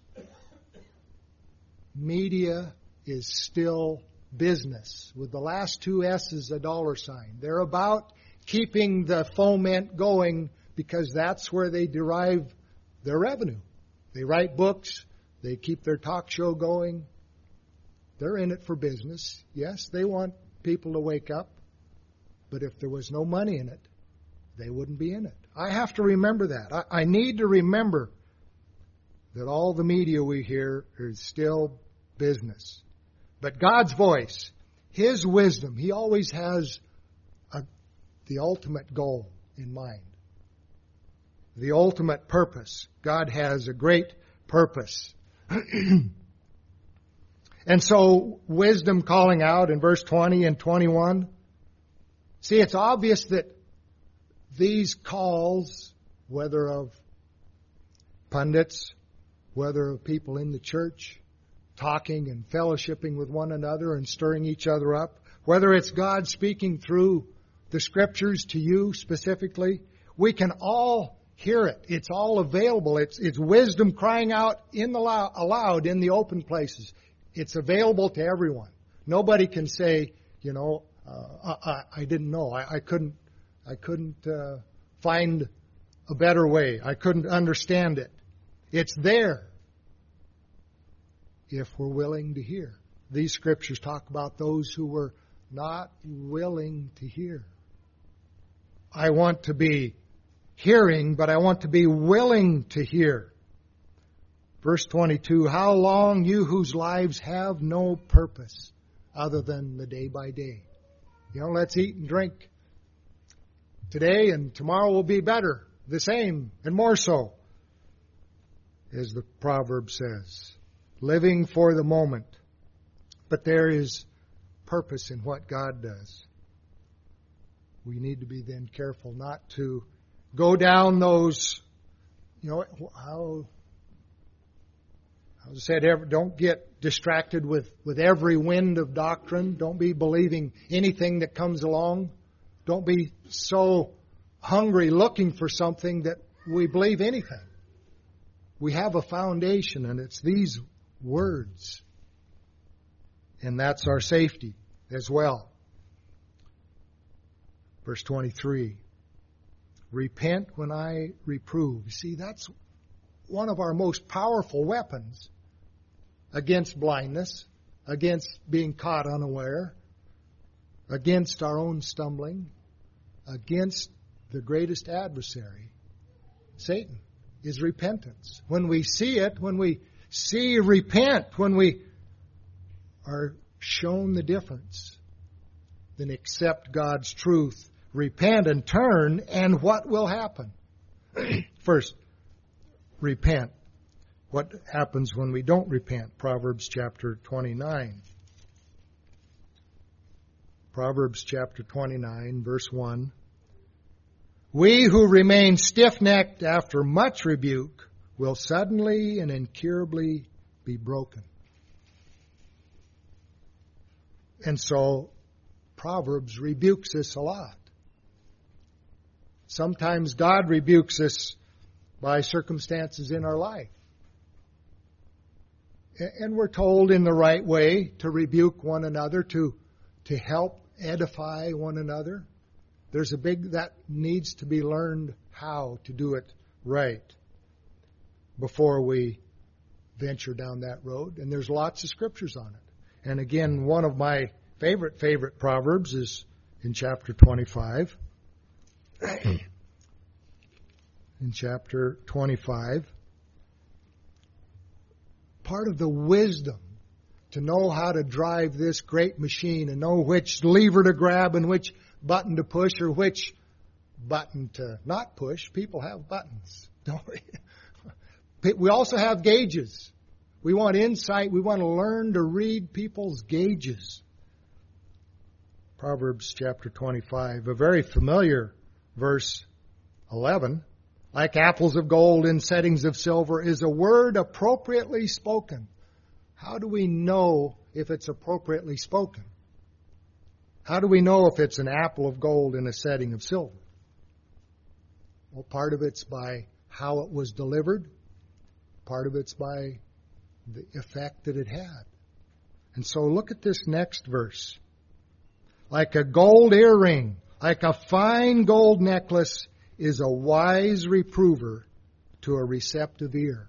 media is still business, with the last two S's a dollar sign. They're about keeping the foment going because that's where they derive their revenue. They write books, they keep their talk show going. They're in it for business. Yes, they want people to wake up, but if there was no money in it, they wouldn't be in it. I have to remember that. I need to remember that all the media we hear is still business. But God's voice, His wisdom, He always has the ultimate goal in mind. The ultimate purpose. God has a great purpose. And so, wisdom calling out in verse 20 and 21. See, it's obvious that these calls, whether of pundits, whether of people in the church, talking and fellowshipping with one another and stirring each other up, whether it's God speaking through the Scriptures to you specifically, we can all hear it. It's all available. It's wisdom crying out aloud in the open places. It's available to everyone. Nobody can say, I didn't know. I couldn't find a better way. I couldn't understand it. It's there if we're willing to hear. These scriptures talk about those who were not willing to hear. I want to be hearing, but I want to be willing to hear. Verse 22, how long you whose lives have no purpose other than the day by day. Let's eat and drink today, and tomorrow will be better, the same, and more so, as the proverb says. Living for the moment. But there is purpose in what God does. We need to be then careful not to go down those, how I said, don't get distracted with every wind of doctrine. Don't be believing anything that comes along. Don't be so hungry looking for something that we believe anything. We have a foundation, and it's these words. And that's our safety as well. Verse 23. Repent when I reprove. See, that's one of our most powerful weapons against blindness, against being caught unaware, against our own stumbling, against the greatest adversary, Satan, is repentance. When we see it, when we see repent, when we are shown the difference, then accept God's truth, repent and turn, and what will happen? First, repent. What happens when we don't repent? Proverbs chapter 29. Proverbs chapter 29, verse 1. We who remain stiff-necked after much rebuke will suddenly and incurably be broken. And so, Proverbs rebukes us a lot. Sometimes God rebukes us by circumstances in our life. And we're told in the right way to rebuke one another, to help edify one another. There's that needs to be learned how to do it right before we venture down that road. And there's lots of scriptures on it. And again, one of my favorite Proverbs is in chapter 25. In chapter 25, part of the wisdom to know how to drive this great machine and know which lever to grab and which button to push or which button to not push. People have buttons, don't we? We also have gauges. We want insight. We want to learn to read people's gauges. Proverbs chapter 25, a very familiar verse 11. Like apples of gold in settings of silver is a word appropriately spoken. How do we know if it's appropriately spoken? How do we know if it's an apple of gold in a setting of silver? Well, part of it's by how it was delivered. Part of it's by the effect that it had. And so look at this next verse. Like a gold earring, like a fine gold necklace, is a wise reprover to a receptive ear.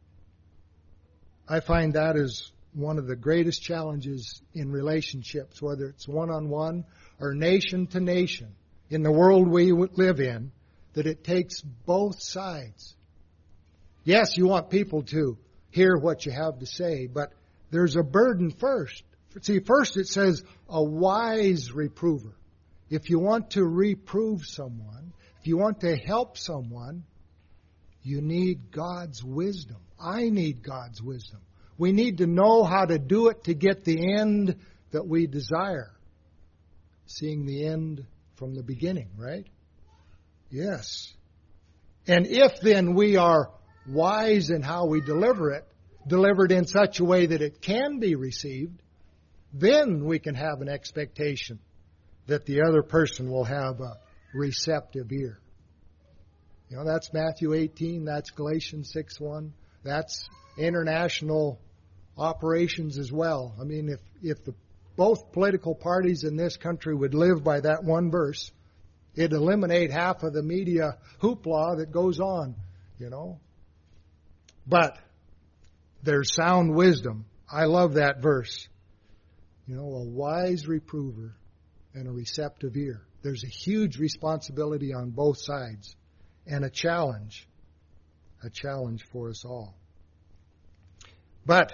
I find that is one of the greatest challenges in relationships, whether it's one-on-one or nation to nation, in the world we live in, that it takes both sides. Yes, you want people to hear what you have to say, but there's a burden first. See, first it says a wise reprover. If you want to reprove someone, if you want to help someone, you need God's wisdom. I need God's wisdom. We need to know how to do it to get the end that we desire. Seeing the end from the beginning, right? Yes. And if then we are wise in how we deliver it, delivered in such a way that it can be received, then we can have an expectation that the other person will have a receptive ear. You know, that's Matthew 18, that's Galatians 6:1, that's international operations as well. I mean, if both political parties in this country would live by that one verse, it'd eliminate half of the media hoopla that goes on, you know. But there's sound wisdom, I love that verse. You know, a wise reprover and a receptive ear. There's a huge responsibility on both sides and a challenge for us all. But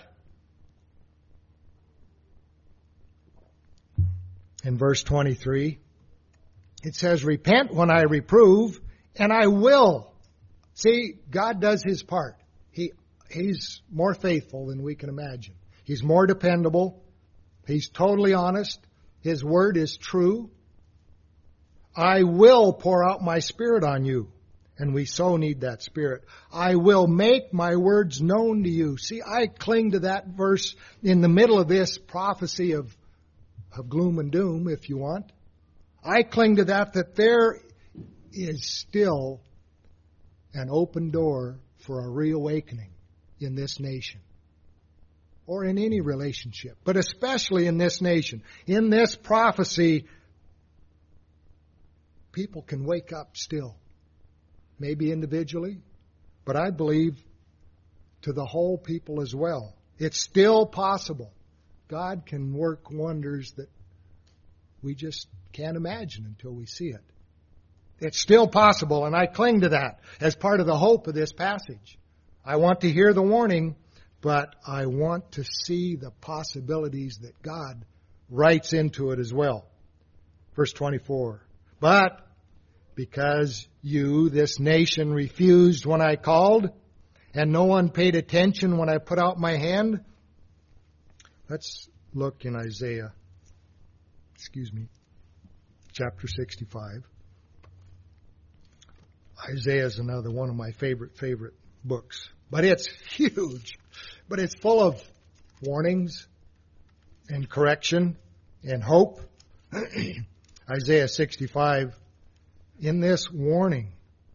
in verse 23, it says, repent when I reprove, and I will. See, God does His part. He's more faithful than we can imagine. He's more dependable. He's totally honest. His word is true. I will pour out my Spirit on you. And we so need that Spirit. I will make my words known to you. See, I cling to that verse in the middle of this prophecy of gloom and doom, if you want. I cling to that there is still an open door for a reawakening in this nation. Or in any relationship. But especially in this nation. In this prophecy, people can wake up still. Maybe individually, but I believe to the whole people as well. It's still possible. God can work wonders that we just can't imagine until we see it. It's still possible, and I cling to that as part of the hope of this passage. I want to hear the warning, but I want to see the possibilities that God writes into it as well. Verse 24. But because you, this nation, refused when I called, and no one paid attention when I put out my hand. Let's look in Isaiah, chapter 65. Isaiah is another one of my favorite books. But it's huge. But it's full of warnings and correction and hope. Isaiah 65. In this warning,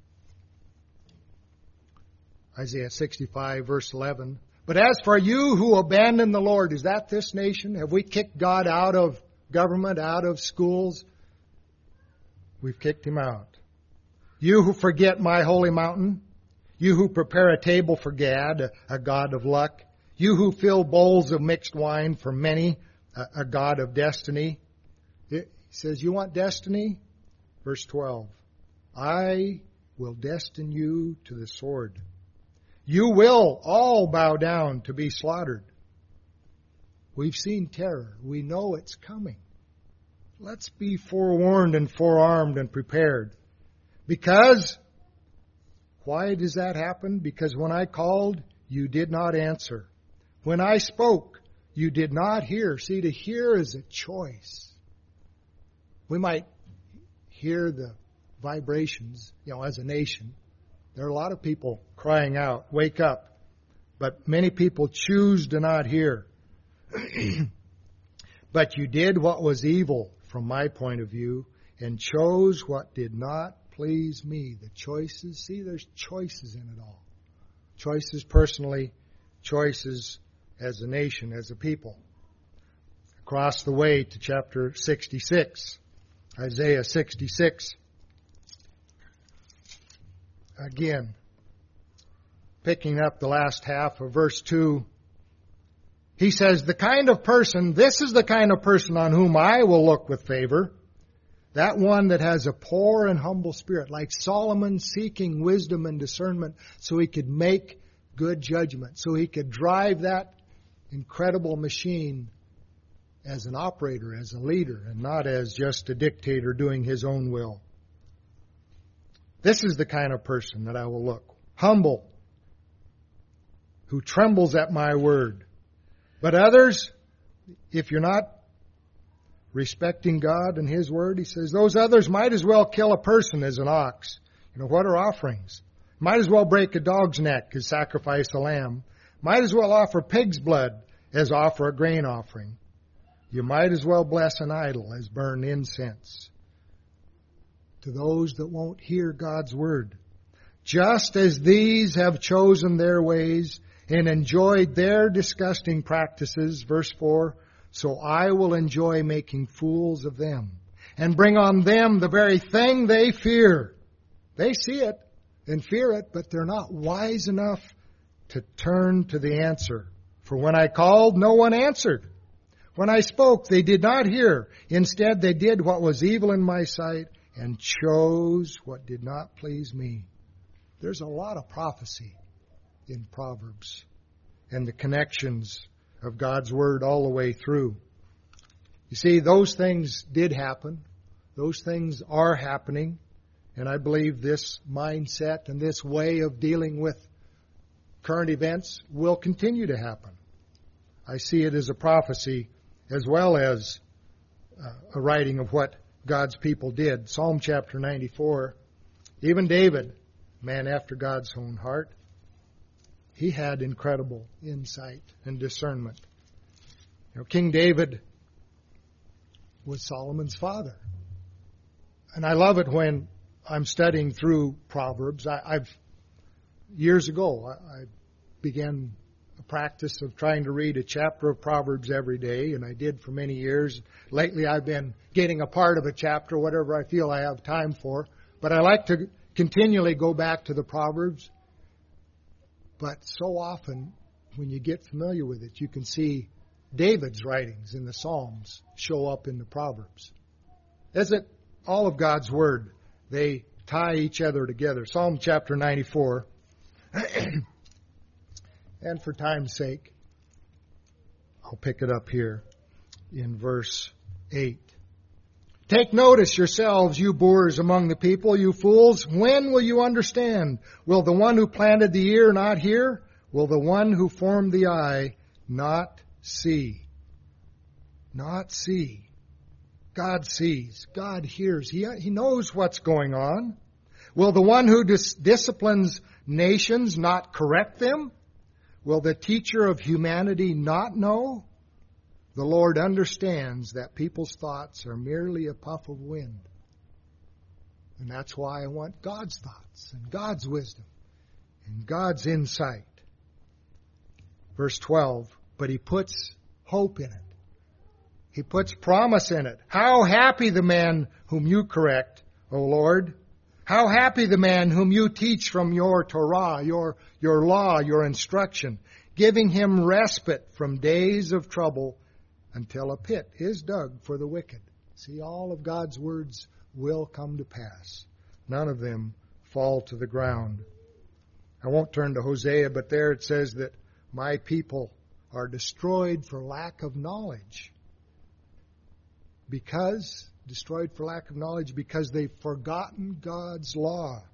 Isaiah 65, verse 11, but as for you who abandon the Lord, is that this nation? Have we kicked God out of government, out of schools? We've kicked Him out. You who forget my holy mountain, you who prepare a table for Gad, a god of luck, you who fill bowls of mixed wine for many, a god of destiny. He says, you want destiny? Verse 12, I will destine you to the sword. You will all bow down to be slaughtered. We've seen terror. We know it's coming. Let's be forewarned and forearmed and prepared. Because, why does that happen? Because when I called, you did not answer. When I spoke, you did not hear. See, to hear is a choice. We might hear the vibrations, as a nation. There are a lot of people crying out, wake up. But many people choose to not hear. But you did what was evil from my point of view and chose what did not please me. The choices, see, there's choices in it all. Choices personally, choices as a nation, as a people. Across the way to chapter 66. Isaiah 66. Again, picking up the last half of verse 2. He says, this is the kind of person on whom I will look with favor. That one that has a poor and humble spirit, like Solomon seeking wisdom and discernment so he could make good judgment, so he could drive that incredible machine as an operator, as a leader, and not as just a dictator doing his own will. This is the kind of person that I will look. Humble, who trembles at my word. But others, if you're not respecting God and His word, he says, those others might as well kill a person as an ox. What are offerings? Might as well break a dog's neck as sacrifice a lamb. Might as well offer pig's blood as offer a grain offering. You might as well bless an idol as burn incense. To those that won't hear God's word. Just as these have chosen their ways and enjoyed their disgusting practices, verse 4, so I will enjoy making fools of them and bring on them the very thing they fear. They see it and fear it, but they're not wise enough to turn to the answer For when I called, no one answered. When I spoke, they did not hear. Instead, they did what was evil in my sight and chose what did not please me. There's a lot of prophecy in Proverbs and the connections of God's Word all the way through. You see, those things did happen. Those things are happening. And I believe this mindset and this way of dealing with current events will continue to happen. I see it as a prophecy as well as a writing of what God's people did. Psalm chapter 94, even David, man after God's own heart, he had incredible insight and discernment. King David was Solomon's father. And I love it when I'm studying through Proverbs. Years ago, I began a practice of trying to read a chapter of Proverbs every day, and I did for many years. Lately, I've been getting a part of a chapter, whatever I feel I have time for. But I like to continually go back to the Proverbs. But so often, when you get familiar with it, you can see David's writings in the Psalms show up in the Proverbs. As it all of God's Word, they tie each other together. Psalm chapter 94. And for time's sake, I'll pick it up here in verse 8. Take notice yourselves, you boors among the people, you fools. When will you understand? Will the one who planted the ear not hear? Will the one who formed the eye not see? Not see. God sees. God hears. He knows what's going on. Will the one who disciplines nations not correct them? Will the teacher of humanity not know? The Lord understands that people's thoughts are merely a puff of wind. And that's why I want God's thoughts and God's wisdom and God's insight. Verse 12, but He puts hope in it. He puts promise in it. How happy the man whom you correct, O Lord. How happy the man whom you teach from your Torah, your law, your instruction, giving him respite from days of trouble until a pit is dug for the wicked. See, all of God's words will come to pass. None of them fall to the ground. I won't turn to Hosea, but there it says that my people are destroyed for lack of knowledge. Destroyed for lack of knowledge because they've forgotten God's law.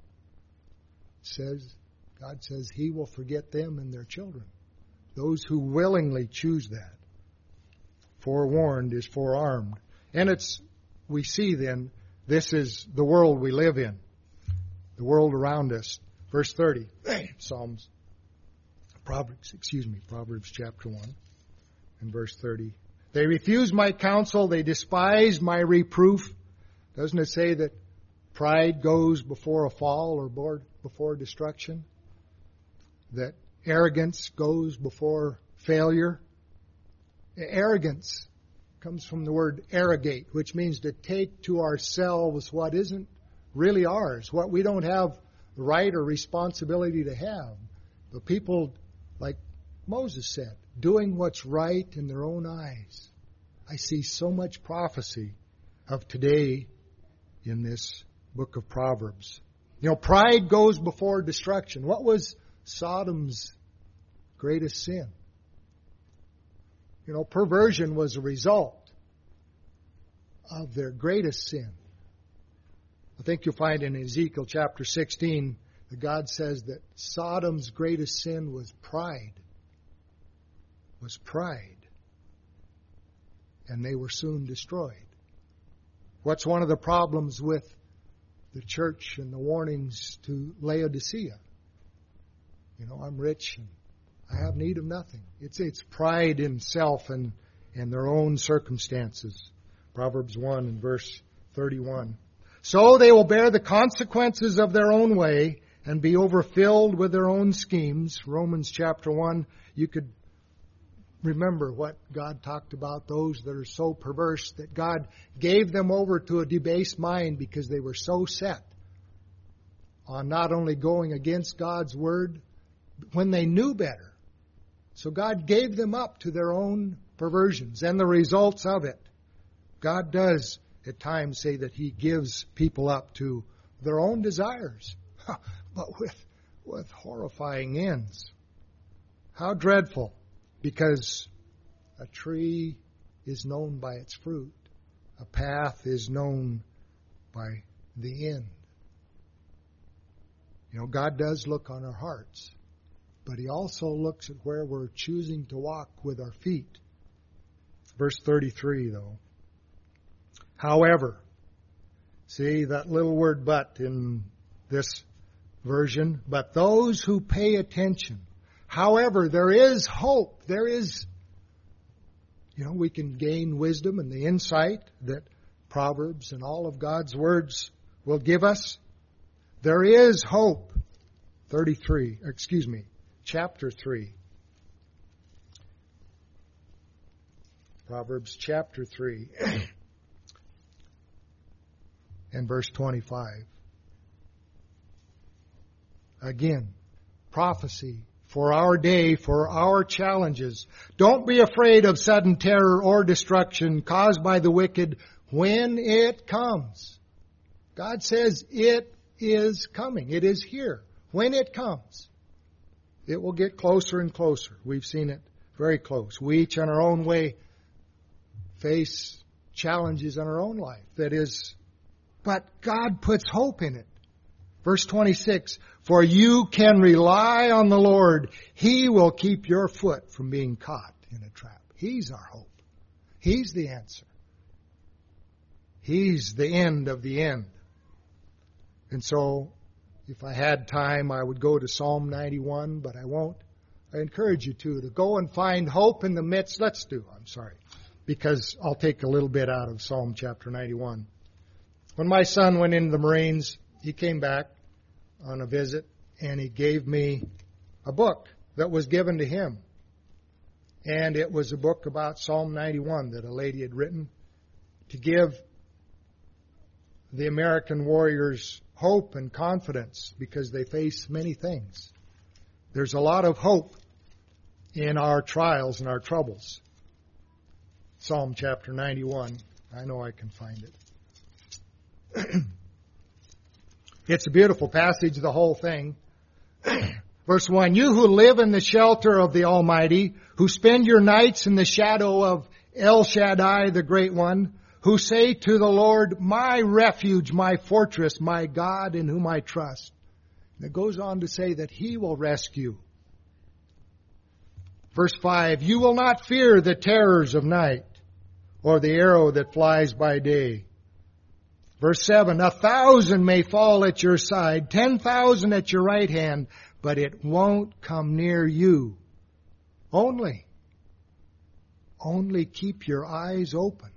God says He will forget them and their children. Those who willingly choose that. Forewarned is forearmed. And we see then, this is the world we live in. The world around us. Verse 30, Proverbs chapter 1 and verse 30. They refuse my counsel, they despise my reproof. Doesn't it say that pride goes before a fall or before destruction? That arrogance goes before failure? Arrogance comes from the word arrogate, which means to take to ourselves what isn't really ours, what we don't have the right or responsibility to have. But people, like Moses said, doing what's right in their own eyes. I see so much prophecy of today in this book of Proverbs. Pride goes before destruction. What was Sodom's greatest sin? Perversion was a result of their greatest sin. I think you'll find in Ezekiel chapter 16 that God says that Sodom's greatest sin was pride. And they were soon destroyed. What's one of the problems with the church and the warnings to Laodicea? I'm rich and I have need of nothing. It's pride in self and their own circumstances. Proverbs 1 and verse 31. So they will bear the consequences of their own way and be overfilled with their own schemes. Romans chapter 1, you could remember what God talked about, those that are so perverse that God gave them over to a debased mind because they were so set on not only going against God's word, when they knew better. So God gave them up to their own perversions and the results of it. God does at times say that He gives people up to their own desires, but with horrifying ends. How dreadful, because a tree is known by its fruit. A path is known by the end. You know, God does look on our hearts, but He also looks at where we're choosing to walk with our feet. Verse 33, though. However, see that little word but in this version, but those who pay attention. However, there is hope. There is, we can gain wisdom and the insight that Proverbs and all of God's words will give us. There is hope. Chapter 3. Proverbs chapter 3 and verse 25. Again, prophecy for our day, for our challenges. Don't be afraid of sudden terror or destruction caused by the wicked when it comes. God says it is coming. It is here. When it comes, it will get closer and closer. We've seen it very close. We each in our own way face challenges in our own life. That is, but God puts hope in it. Verse 26, for you can rely on the Lord. He will keep your foot from being caught in a trap. He's our hope. He's the answer. He's the end of the end. And so, if I had time, I would go to Psalm 91, but I won't. I encourage you to go and find hope in the midst. Because I'll take a little bit out of Psalm chapter 91. When my son went into the Marines, he came back on a visit, and he gave me a book that was given to him. And it was a book about Psalm 91 that a lady had written to give the American warriors hope and confidence because they face many things. There's a lot of hope in our trials and our troubles. Psalm chapter 91. I know I can find it. It's a beautiful passage, the whole thing. Verse 1, you who live in the shelter of the Almighty, who spend your nights in the shadow of El Shaddai, the Great One, who say to the Lord, my refuge, my fortress, my God in whom I trust. And it goes on to say that He will rescue. Verse 5, you will not fear the terrors of night, or the arrow that flies by day. Verse 7, 1,000 may fall at your side, 10,000 at your right hand, but it won't come near you. Only keep your eyes open.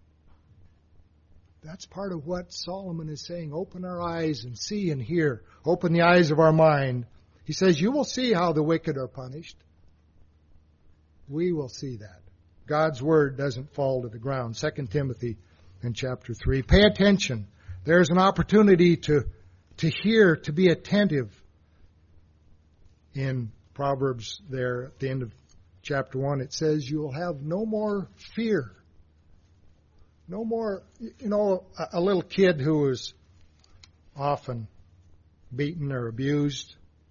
That's part of what Solomon is saying. Open our eyes and see and hear. Open the eyes of our mind. He says, you will see how the wicked are punished. We will see that. God's word doesn't fall to the ground. 2 Timothy in chapter 3. Pay attention. There's an opportunity to hear, to be attentive. In Proverbs there at the end of chapter 1, it says you will have no more fear. No more, a little kid who was often beaten or abused,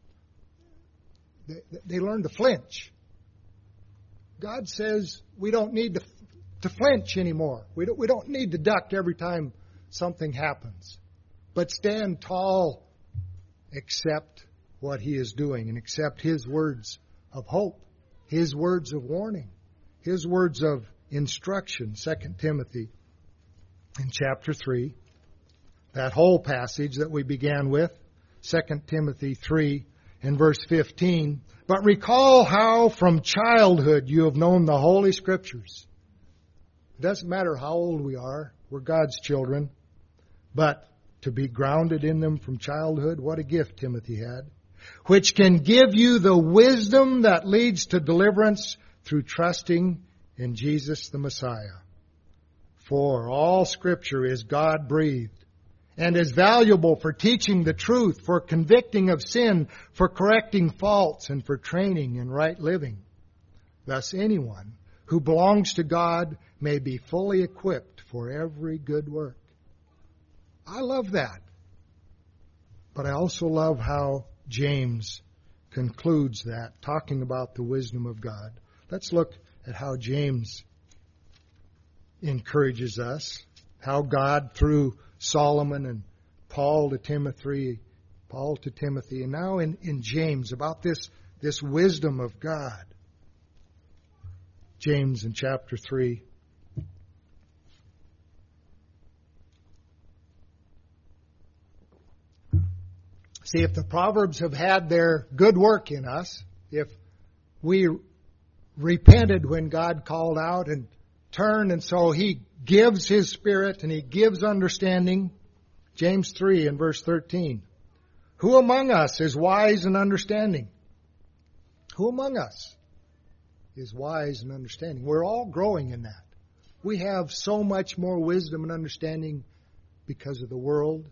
they learn to flinch. God says we don't need to flinch anymore. We don't need to duck every time something happens. But stand tall, accept what He is doing, and accept His words of hope, His words of warning, His words of instruction. 2 Timothy in chapter 3, that whole passage that we began with, 2 Timothy 3 and verse 15. But recall how from childhood you have known the Holy Scriptures. It doesn't matter how old we are. We're God's children. But to be grounded in them from childhood, what a gift Timothy had. Which can give you the wisdom that leads to deliverance through trusting in Jesus the Messiah. For all Scripture is God-breathed and is valuable for teaching the truth, for convicting of sin, for correcting faults, and for training in right living. Thus anyone who belongs to God may be fully equipped for every good work. I love that. But I also love how James concludes that, talking about the wisdom of God. Let's look at how James encourages us, how God through Solomon and Paul to Timothy, and now in James, about this wisdom of God. James in chapter 3. See, if the Proverbs have had their good work in us, if we repented when God called out and turned, and so He gives His Spirit and He gives understanding. James 3 and verse 13. Who among us is wise and understanding? Who among us is wise and understanding? We're all growing in that. We have so much more wisdom and understanding because of the world,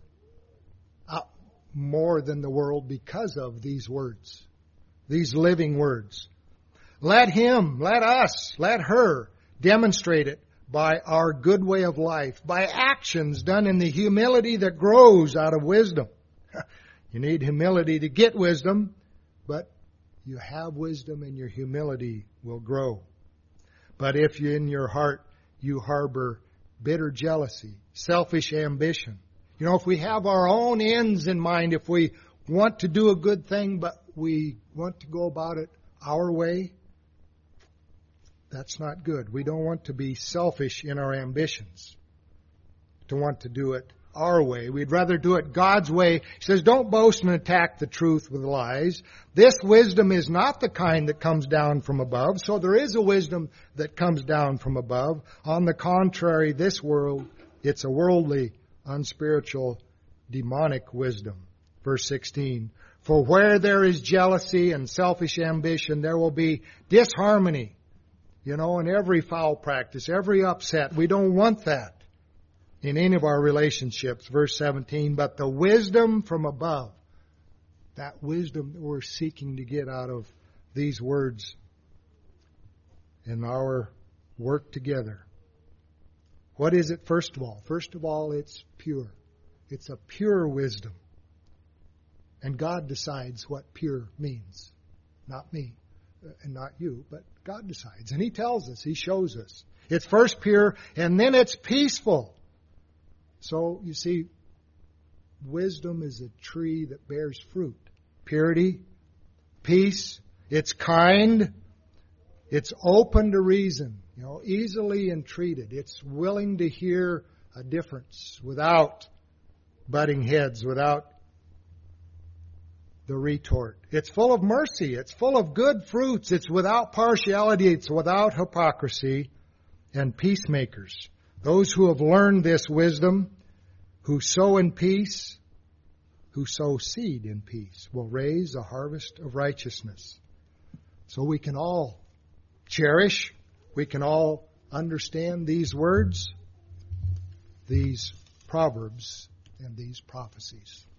more than the world because of these words, these living words. Let him, let us, let her demonstrate it by our good way of life, by actions done in the humility that grows out of wisdom. You need humility to get wisdom, but you have wisdom and your humility will grow. But if in your heart you harbor bitter jealousy, selfish ambition, if we have our own ends in mind, if we want to do a good thing, but we want to go about it our way, that's not good. We don't want to be selfish in our ambitions, to want to do it our way. We'd rather do it God's way. He says, don't boast and attack the truth with lies. This wisdom is not the kind that comes down from above. So there is a wisdom that comes down from above. On the contrary, this world, it's a worldly, unspiritual, demonic wisdom. Verse 16. For where there is jealousy and selfish ambition, there will be disharmony. In every foul practice, every upset. We don't want that in any of our relationships. Verse 17, but the wisdom from above, that wisdom that we're seeking to get out of these words in our work together. What is it, first of all? First of all, it's pure. It's a pure wisdom. And God decides what pure means. Not me and not you, but God decides. And He tells us, He shows us. It's first pure, and then it's peaceful. So, you see, wisdom is a tree that bears fruit. Purity, peace, it's kind, it's open to reason, easily entreated. It's willing to hear a difference without butting heads, without the retort. It's full of mercy. It's full of good fruits. It's without partiality. It's without hypocrisy. And peacemakers, those who have learned this wisdom, who sow in peace, who sow seed in peace, will raise a harvest of righteousness. So we can all cherish, we can all understand these words, these proverbs, and these prophecies.